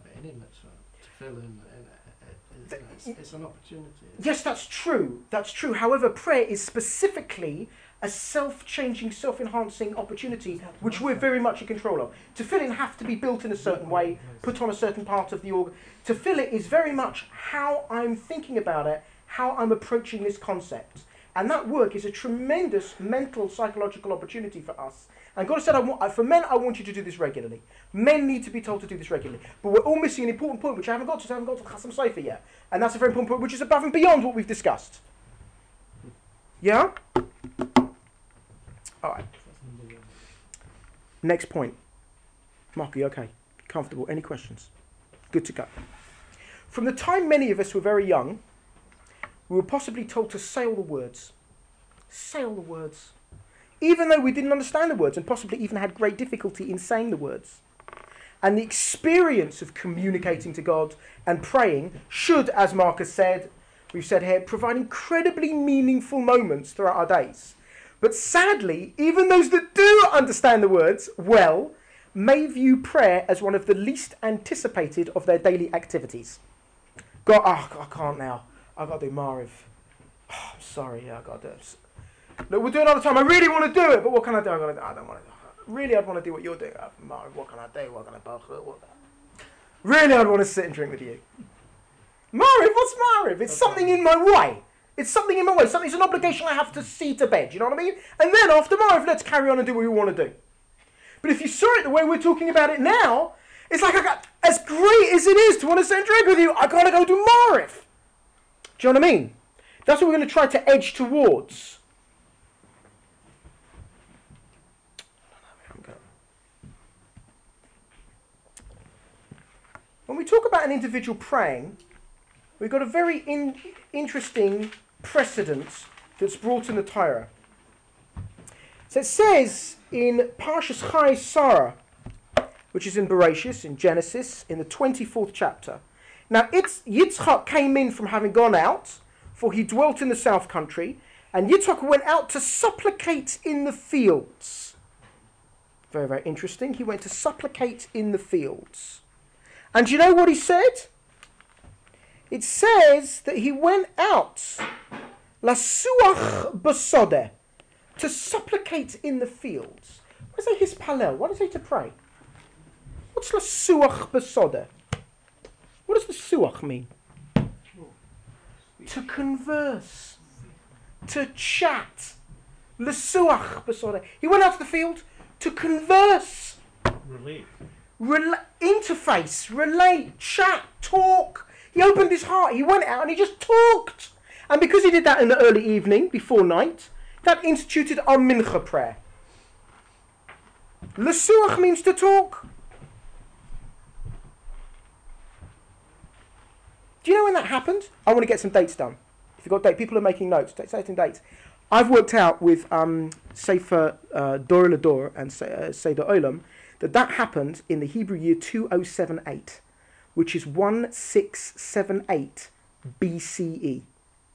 It's an opportunity. Yes, that's true. That's true. However, prayer is specifically a self-changing, self-enhancing opportunity, which we're very much in control of. Tefillin have to be built in a certain way, put on a certain part of the organ. Tefillin is very much how I'm thinking about it, how I'm approaching this concept. And that work is a tremendous mental, psychological opportunity for us. And God has said, for men, I want you to do this regularly. Men need to be told to do this regularly. But we're all missing an important point, which I haven't got to Chasam Sofer yet. And that's a very important point, which is above and beyond what we've discussed. Yeah? All right. Next point. Mark, are you okay? Comfortable? Any questions? Good to go. From the time many of us were very young, we were possibly told to say all the words. Say all the words. Even though we didn't understand the words and possibly even had great difficulty in saying the words. And the experience of communicating to God and praying should, as Mark has said, we've said here, provide incredibly meaningful moments throughout our days. But sadly, even those that do understand the words well may view prayer as one of the least anticipated of their daily activities. God, I can't now. I've got to do Mariv. Oh, I'm sorry, I've got to do it. Look, we'll do it another time. I really want to do it, but what can I do? I don't want to. Really, I'd want to do what you're doing. Mariv, what can I do? What can I Really, I'd want to sit and drink with you. Mariv, what's Mariv? It's something in my way. It's something in my way. It's an obligation I have to see to bed. You know what I mean? And then after Mariv, let's carry on and do what we want to do. But if you saw it the way we're talking about it now, it's like as great as it is to want to sit and drink with you, I gotta go do Mariv. Do you know what I mean? That's what we're going to try to edge towards. we talk about an individual praying, we've got a very interesting precedent that's brought in the Torah. So it says in Parshas Chai Sarah, which is in Bereshis, in Genesis, in the 24th chapter. Now, Yitzchak came in from having gone out, for he dwelt in the south country, and Yitzchak went out to supplicate in the fields. Very, very interesting. He went to supplicate in the fields. And do you know what he said? It says that he went out, lasuach basodeh, to supplicate in the fields. What does it say hispalel? What does it say to pray? What's lasuach basodeh? What does the suach mean? To converse, to chat. Lasuach basodeh. He went out to the field to converse. Relate. Interface, relate, chat, talk. He opened his heart. He went out and he just talked. And because he did that in the early evening, before night, that instituted our mincha prayer. Lesuach means to talk. Do you know when that happened? I want to get some dates done. If you've got dates, people are making notes, taking dates. I've worked out with Sefer Dor Lador and Seder Olam that happened in the Hebrew year 2078, which is 1678 BCE.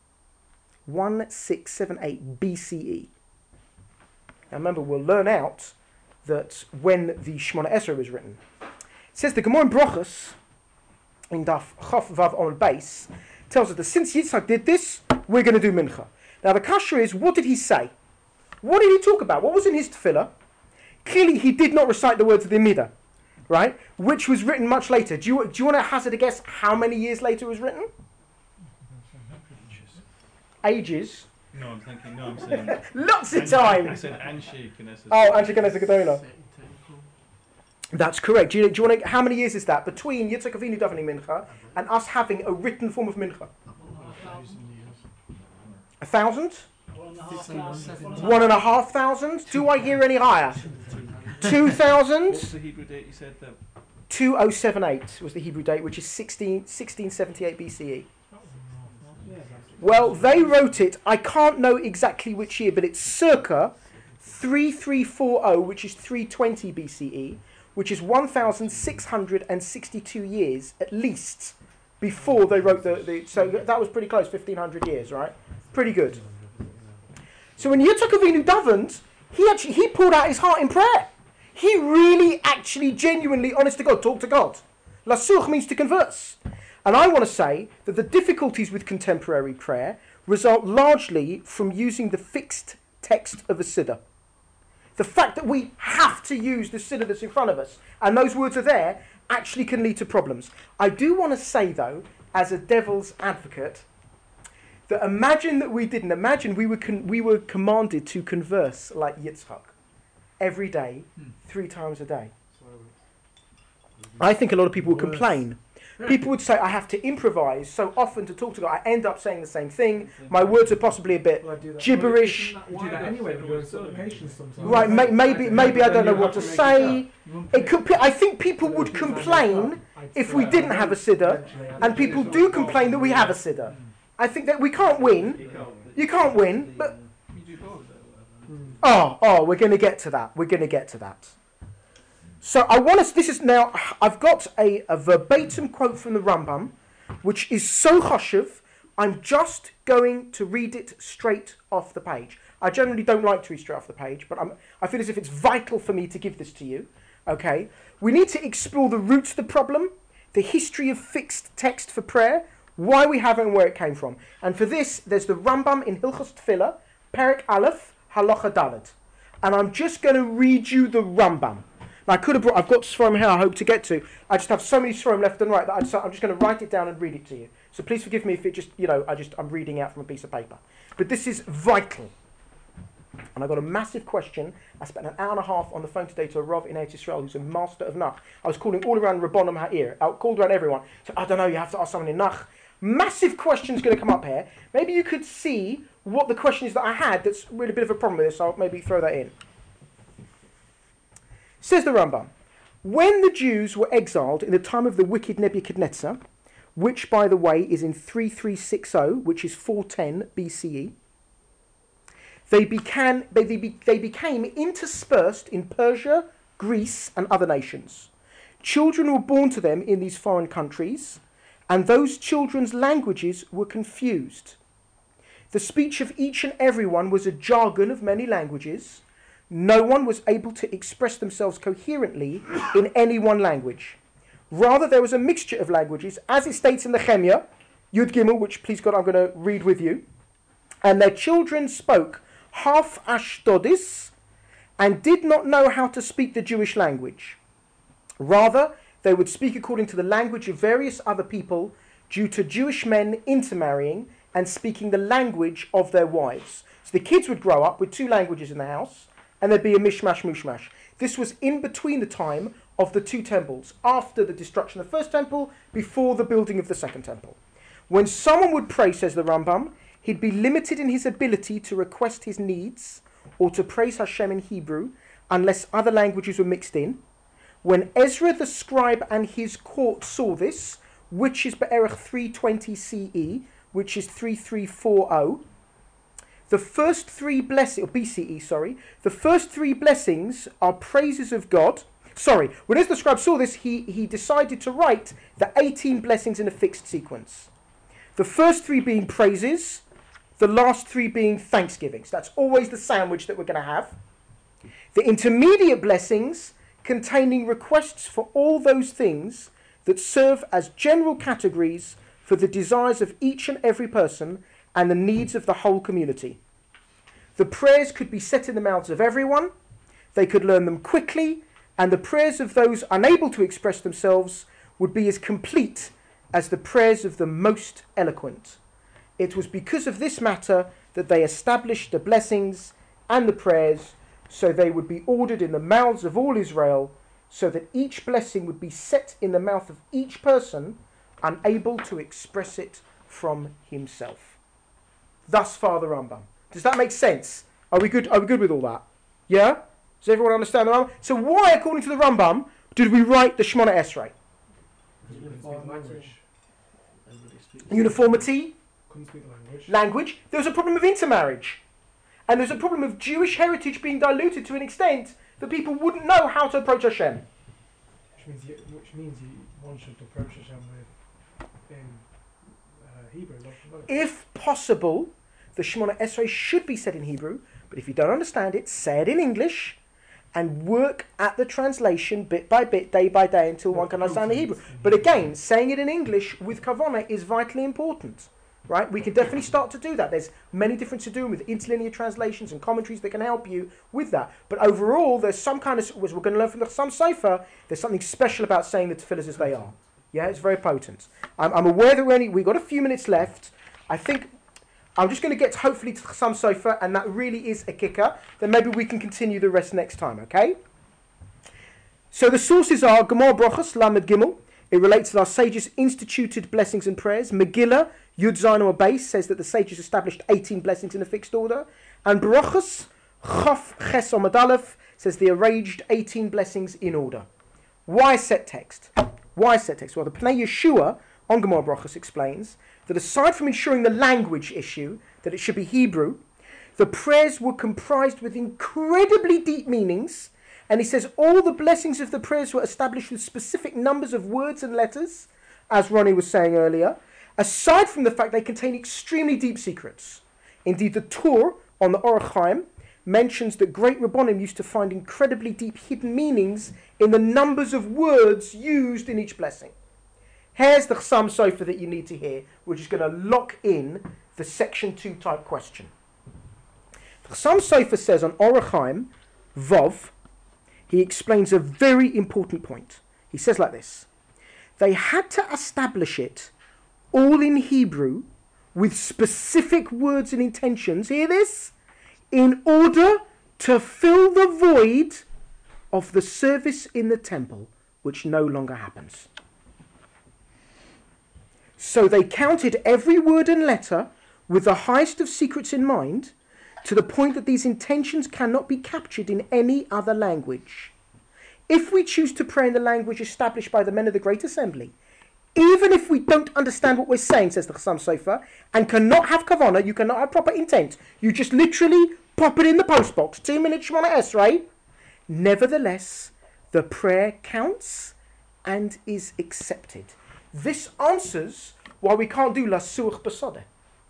1678 BCE. Now remember, we'll learn out that when the Shemona Esrei was written. It says the Gemara in Brochus, in Daf Chaf Vav on base, tells us that since Yitzhak did this, we're going to do Mincha. Now the kasha is, what did he say? What did he talk about? What was in his tefillah? Clearly he did not recite the words of the Amidah, right? Which was written much later. Do you want to hazard a guess how many years later it was written? Ages. No, I'm saying... Lots of time! I said Anshe Knesset. Oh, Anshe Knesset Gedolah. That's correct. Do you want to, how many years is that between Yitzhak Avinu davening Mincha and us having a written form of Mincha? 1,000? 1,500? Do I hear any higher? 2,000? What's the Hebrew date you said? 2078 was the Hebrew date, which is 1678 BCE. Well, they wrote it, I can't know exactly which year, but it's circa 3340, which is 320 BCE, which is 1,662 years, at least, before they wrote so that was pretty close, 1,500 years, right? Pretty good. So when Yitzhak Avinu davened, he poured out his heart in prayer. He really, actually, genuinely, honest to God, talked to God. Lasuch means to converse. And I want to say that the difficulties with contemporary prayer result largely from using the fixed text of a Siddur. The fact that we have to use the Siddur that's in front of us, and those words are there, actually can lead to problems. I do want to say, though, as a devil's advocate, that imagine that we didn't. Imagine we were commanded to converse like Yitzchak every day, 3 times a day. I think a lot of people would complain. People would say, I have to improvise so often to talk to God. I end up saying the same thing. My words are possibly a bit gibberish. You do that anyway when you're in supplications sometimes. Right, maybe I don't know what to say. It could. I think people would complain if we didn't have a Siddur, and people do complain that we have a Siddur. I think that we can't win. You can't win, but... Oh, we're going to get to that. We're going to get to that. So I want to. This is now. I've got a verbatim quote from the Rambam, which is so chashuv. I'm just going to read it straight off the page. I generally don't like to read straight off the page, but I feel as if it's vital for me to give this to you. Okay, we need to explore the roots of the problem, the history of fixed text for prayer, why we have it and where it came from. And for this, there's the Rambam in Hilchos Tefillah, Perek Aleph, Halacha Daled, and I'm just going to read you the Rambam. Now, I could have brought, I've got Sforim here I hope to get to. I just have so many Sforim left and right that I'm just going to write it down and read it to you. So please forgive me if it just, I'm reading out from a piece of paper. But this is vital. And I got a massive question. I spent an hour and a half on the phone today to a Rav in Eretz Yisrael who's a master of Nach. I was calling all around Rabbonim Ha'ir. I called around everyone. So I don't know, you have to ask someone in Nach. Massive question's going to come up here. Maybe you could see what the question is that I had that's really a bit of a problem with this, so I'll maybe throw that in. Says the Rambam, When the Jews were exiled in the time of the wicked Nebuchadnezzar, which, by the way, is in 3360, which is 410 BCE, they became interspersed in Persia, Greece, and other nations. Children were born to them in these foreign countries, and those children's languages were confused. The speech of each and every one was a jargon of many languages. No one was able to express themselves coherently in any one language. Rather, there was a mixture of languages, as it states in the Nehemiah, Yud Gimel, which, please God, I'm going to read with you. And their children spoke half Ashdodis and did not know how to speak the Jewish language. Rather, they would speak according to the language of various other people due to Jewish men intermarrying and speaking the language of their wives. So the kids would grow up with two languages in the house, and there'd be a mishmash, mushmash. This was in between the time of the two temples, after the destruction of the first temple, before the building of the second temple. When someone would pray, says the Rambam, he'd be limited in his ability to request his needs or to praise Hashem in Hebrew, unless other languages were mixed in. When Ezra the scribe and his court saw this, which is Be'erach 320 CE, which is 3340, the first three blessings, or BCE, sorry, the first three blessings are praises of God. Sorry, when Ezra the scribe saw this, he decided to write the 18 blessings in a fixed sequence. The first three being praises, the last three being thanksgivings. That's always the sandwich that we're going to have. The intermediate blessings containing requests for all those things that serve as general categories for the desires of each and every person and the needs of the whole community. The prayers could be set in the mouths of everyone, they could learn them quickly, and the prayers of those unable to express themselves would be as complete as the prayers of the most eloquent. It was because of this matter that they established the blessings and the prayers, so they would be ordered in the mouths of all Israel, so that each blessing would be set in the mouth of each person, unable to express it from himself. Thus far the Rambam. Does that make sense? Are we good? Are we good with all that? Yeah? Does everyone understand the Rambam? So why, according to the Rambam, did we write the Shemona Esrei? Uniformity. Couldn't speak the language. Language. There was a problem of intermarriage. And there's a problem of Jewish heritage being diluted to an extent that people wouldn't know how to approach Hashem. Which means one should approach Hashem in Hebrew. If possible, the Shemona Esrei should be said in Hebrew, but if you don't understand it, say it in English and work at the translation bit by bit, day by day, until one can understand the Hebrew. But again, saying it in English with kavanah is vitally important. Right? We can definitely start to do that. There's many different to do with interlinear translations and commentaries that can help you with that. But overall, there's some kind of, as we're going to learn from the Chassam Sofer, there's something special about saying the tefillahs as they are. Yeah, it's very potent. I'm aware that we've got a few minutes left. I think I'm just going to get hopefully to Chassam Sofer, and that really is a kicker. Then maybe we can continue the rest next time, okay? So the sources are Gemara Brachos, Lamed Gimel. It relates to our sages' instituted blessings and prayers. Megillah, Yud Zayin or Base, says that the sages established 18 blessings in a fixed order. And Brachos, Chaf Ches Omad Aleph, says they arranged 18 blessings in order. Why set text? Why set text? Well, the Pnei Yeshua on Gemara Brachos explains that aside from ensuring the language issue, that it should be Hebrew, the prayers were comprised with incredibly deep meanings. And he says all the blessings of the prayers were established with specific numbers of words and letters, as Ronnie was saying earlier, aside from the fact they contain extremely deep secrets. Indeed, the Tur on the Orach Chaim mentions that great Rabbonim used to find incredibly deep hidden meanings in the numbers of words used in each blessing. Here's the Chassam Sofer that you need to hear, which is going to lock in the section 2 type question. The Chassam Sofer says on Orach Chaim, Vov, he explains a very important point. He says like this: they had to establish it all in Hebrew with specific words and intentions, hear this, in order to fill the void of the service in the temple, which no longer happens. So they counted every word and letter with the highest of secrets in mind, to the point that these intentions cannot be captured in any other language. if we choose to pray in the language established by the men of the Great Assembly, even if we don't understand what we're saying, says the Chassam Sofer, and cannot have kavanah, you cannot have proper intent, you just literally pop it in the postbox, 2 minutes Shemona Esrei, nevertheless, the prayer counts and is accepted. This answers why we can't do la suach b'sodeh.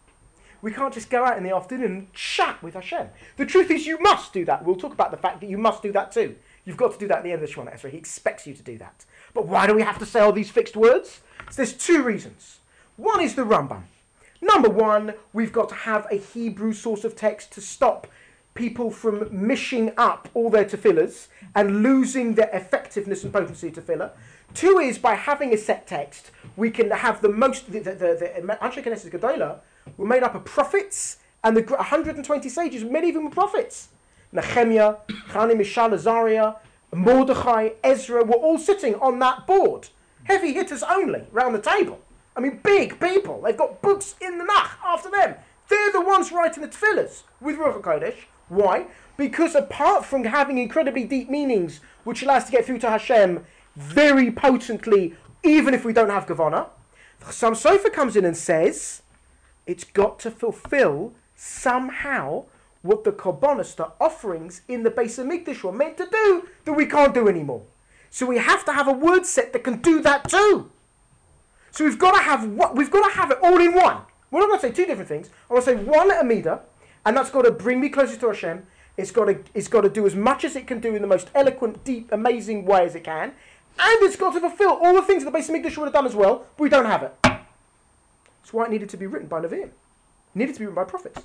We can't just go out in the afternoon and chat with Hashem. The truth is you must do that. We'll talk about the fact that you must do that too. You've got to do that at the end of the Shemona Esrei. He expects you to do that. But why do we have to say all these fixed words? So there's 2 reasons. One is the Rambam. Number 1, we've got to have a Hebrew source of text to stop people from mishing up all their tefillahs and losing their effectiveness and potency tefillah. 2 is by having a set text, we can have the most, the Anshe Knesset Gedolah were made up of prophets, and the 120 sages, many of them were prophets. Nehemiah, Hanani, Mishael, Azariah, Mordechai, Ezra were all sitting on that board. Heavy hitters only, round the table. I mean, big people. They've got books in the Nach after them. They're the ones writing the tefillahs with Ruach HaKodesh. Why? Because apart from having incredibly deep meanings, which allows us to get through to Hashem very potently, even if we don't have Kavanah, the Chassam Sofer comes in and says, it's got to fulfill somehow what the Korbanos, the offerings in the Beis HaMikdash were meant to do that we can't do anymore. So we have to have a word set that can do that too. So we've got to have it all in one. We're not going to say 2 different things. I want to say one Amida, and that's got to bring me closer to Hashem. It's got to do as much as it can do in the most eloquent, deep, amazing way as it can, and it's got to fulfill all the things that the Beis HaMikdash would have done as well, but we don't have it. That's why it needed to be written by Nevi'im. It needed to be written by prophets.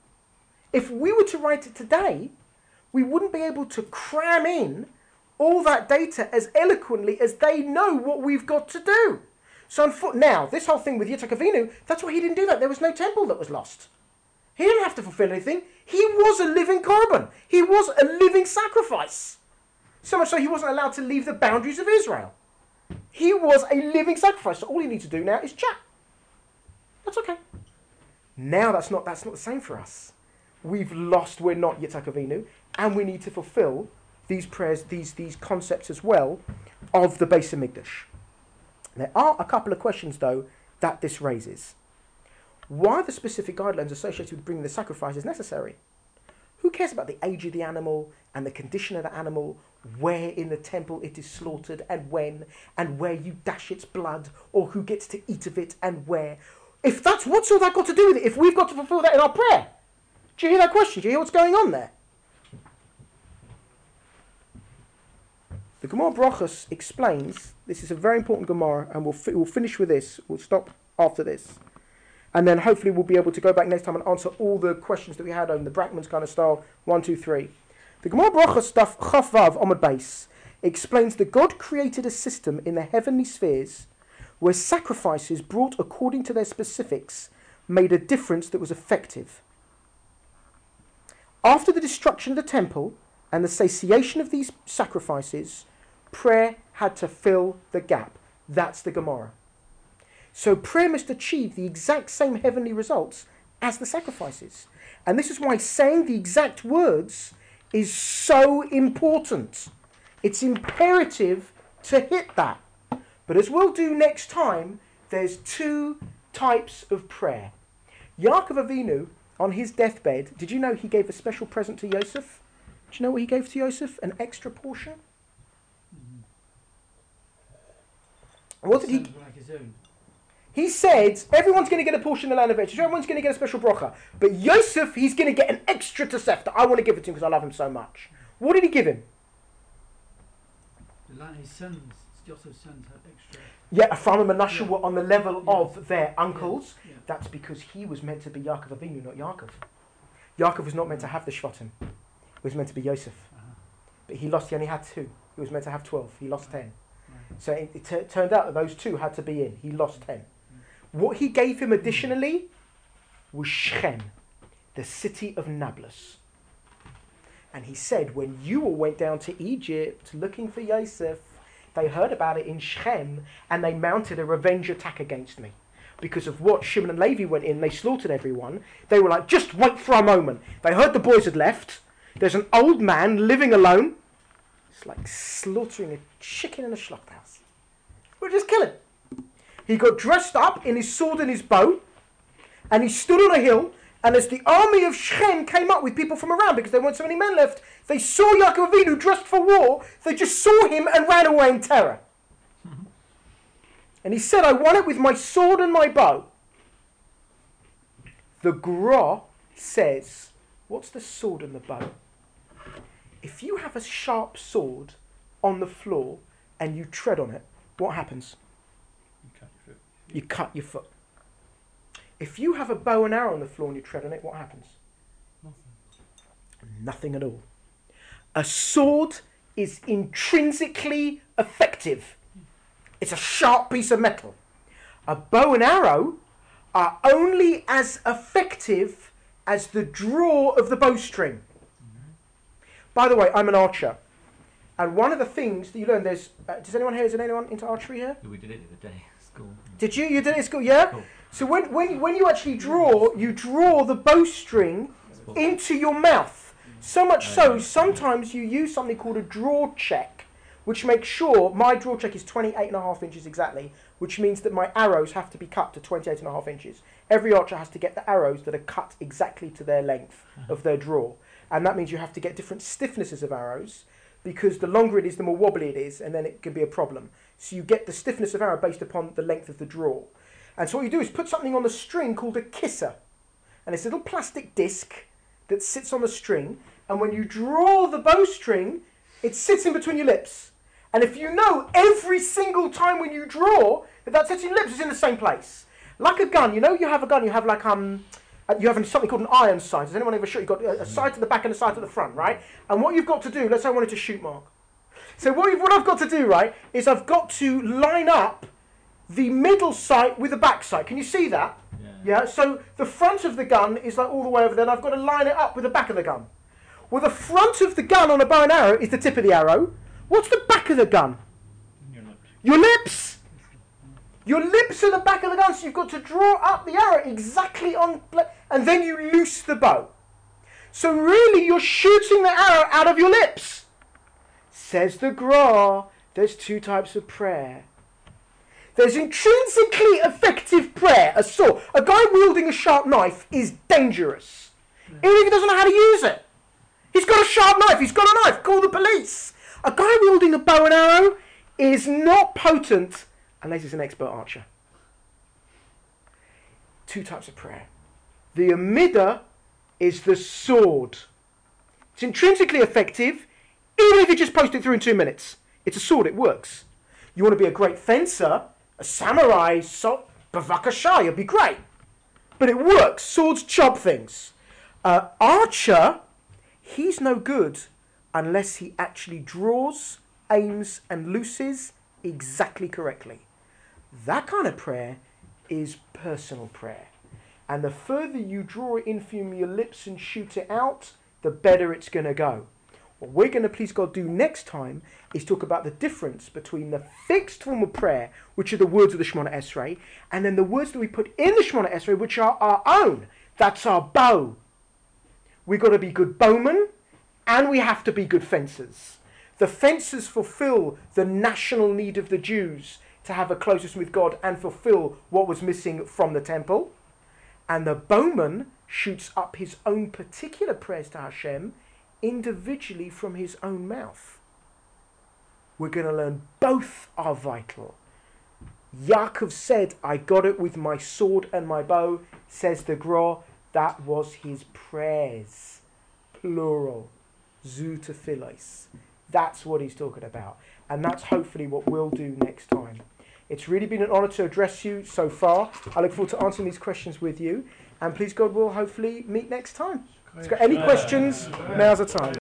If we were to write it today, we wouldn't be able to cram in all that data as eloquently as they know what we've got to do. So now, this whole thing with Yitzhak Avinu, that's why he didn't do that. There was no temple that was lost. He didn't have to fulfill anything. He was a living korban. He was a living sacrifice. So much so he wasn't allowed to leave the boundaries of Israel. He was a living sacrifice. So all you need to do now is chat. That's okay. Now that's not the same for us. We've lost, we're not Yitzhak Avinu, and we need to fulfill these prayers, these concepts as well of the Beis HaMikdash. There are a couple of questions, though, that this raises. Why are the specific guidelines associated with bringing the sacrifice is necessary? Who cares about the age of the animal and the condition of the animal, where in the temple it is slaughtered and when, and where you dash its blood, or who gets to eat of it and where? If that's, what's all that got to do with it, if we've got to fulfill that in our prayer? Do you hear that question? Do you hear what's going on there? The Gemara Brachos explains, this is a very important Gemara, and we'll finish with this. We'll stop after this. And then hopefully we'll be able to go back next time and answer all the questions that we had on the Brackman's kind of style, 1, 2, 3. The Gemara Brachos stuff Chaf Vav Omad Beis explains that God created a system in the heavenly spheres where sacrifices brought according to their specifics made a difference that was effective. After the destruction of the temple and the satiation of these sacrifices, prayer had to fill the gap. That's the Gemara. So prayer must achieve the exact same heavenly results as the sacrifices. And this is why saying the exact words is so important. It's imperative to hit that. But as we'll do next time, there's 2 types of prayer. Yaakov Avinu, on his deathbed, did you know he gave a special present to Yosef? Do you know what he gave to Yosef? An extra portion? What did he... Like his own. He said, everyone's going to get a portion in the land of Egypt. Everyone's going to get a special bracha. But Yosef, he's going to get an extra tosefta. I want to give it to him because I love him so much. What did he give him? His sons, Joseph's sons had extra. Yeah, Ephraim and Manasseh were on the level of their uncles. Yeah. That's because he was meant to be Yaakov Avinu, not Yaakov. Yaakov was not meant to have the Shvatim. He was meant to be Yosef. But he lost, he only had 2. He was meant to have 12. He lost 10. Right. So it turned out that those 2 had to be in. He lost 10. What he gave him additionally was Shechem, the city of Nablus. And he said, when you all went down to Egypt looking for Yosef, they heard about it in Shechem and they mounted a revenge attack against me. Because of what Shimon and Levi went in, they slaughtered everyone. They were like, just wait for a moment. They heard the boys had left. There's an old man living alone. It's like slaughtering a chicken in a slaughterhouse. We'll just kill him. He got dressed up in his sword and his bow, and he stood on a hill, and as the army of Shechem came up with people from around, because there weren't so many men left, they saw Yaakov Avinu dressed for war, they just saw him and ran away in terror. And he said, I won it with my sword and my bow. The Gra says, what's the sword and the bow? If you have a sharp sword on the floor and you tread on it, what happens? You cut your foot. If you have a bow and arrow on the floor and you tread on it, what happens? Nothing at all. A sword is intrinsically effective. It's a sharp piece of metal. A bow and arrow are only as effective as the draw of the bowstring. By the way, I'm an archer. And one of the things that you learn, is anyone into archery here? We did it the other day at school. Did you? You did it at school, yeah? Cool. So when you actually draw, you draw the bowstring into your mouth. So much so, sometimes you use something called a draw check, which makes sure my draw check is 28.5 inches exactly, which means that my arrows have to be cut to 28.5 inches. Every archer has to get the arrows that are cut exactly to their length of their draw. And that means you have to get different stiffnesses of arrows, because the longer it is, the more wobbly it is, and then it can be a problem. So you get the stiffness of arrow based upon the length of the draw. And so what you do is put something on the string called a kisser. And it's a little plastic disc that sits on the string, and when you draw the bowstring, it sits in between your lips. And if you know, every single time when you draw, that sits in your lips is in the same place. Like a gun, you know, you have a gun, you have like you have something called an iron sight. Has anyone ever shot? You've got a sight at the back and a sight at the front, right? And what you've got to do, let's say I wanted to shoot Mark. So what I've got to do, right, is I've got to line up the middle sight with the back sight. Can you see that? Yeah. So the front of the gun is like all the way over there, and I've got to line it up with the back of the gun. Well, the front of the gun on a bow and arrow is the tip of the arrow. What's the back of the gun? Your lips. Your lips are the back of the gun, so you've got to draw up the arrow exactly on, and then you loose the bow. So really, you're shooting the arrow out of your lips. Says the Gra, there's two types of prayer. There's intrinsically effective prayer, a sword. A guy wielding a sharp knife is dangerous, even if he doesn't know how to use it. He's got a sharp knife, he's got a knife, call the police. A guy wielding a bow and arrow is not potent unless he's an expert archer. Two types of prayer. The Amidah is the sword. It's intrinsically effective, even if you just post it through in 2 minutes. It's a sword, it works. You want to be a great fencer, a samurai, bavakasha, you'll be great. But it works. Swords chop things. Archer, he's no good unless he actually draws, aims, and looses exactly correctly. That kind of prayer is personal prayer. And the further you draw it in from your lips and shoot it out, the better it's going to go. What we're going to, please God, do next time is talk about the difference between the fixed form of prayer, which are the words of the Shemona Esrei, and then the words that we put in the Shemona Esrei, which are our own. That's our bow. We've got to be good bowmen, and we have to be good fencers. The fencers fulfill the national need of the Jews to have a closeness with God and fulfill what was missing from the temple. And the bowman shoots up his own particular prayers to Hashem individually from his own mouth. We're going to learn both are vital. Yaakov said, I got it with my sword and my bow, says the Gra. That was his prayers. Plural. Zu tefillos. That's what he's talking about. And that's hopefully what we'll do next time. It's really been an honour to address you so far. I look forward to answering these questions with you. And please God, we'll hopefully meet next time. If you've got any questions, now's the time.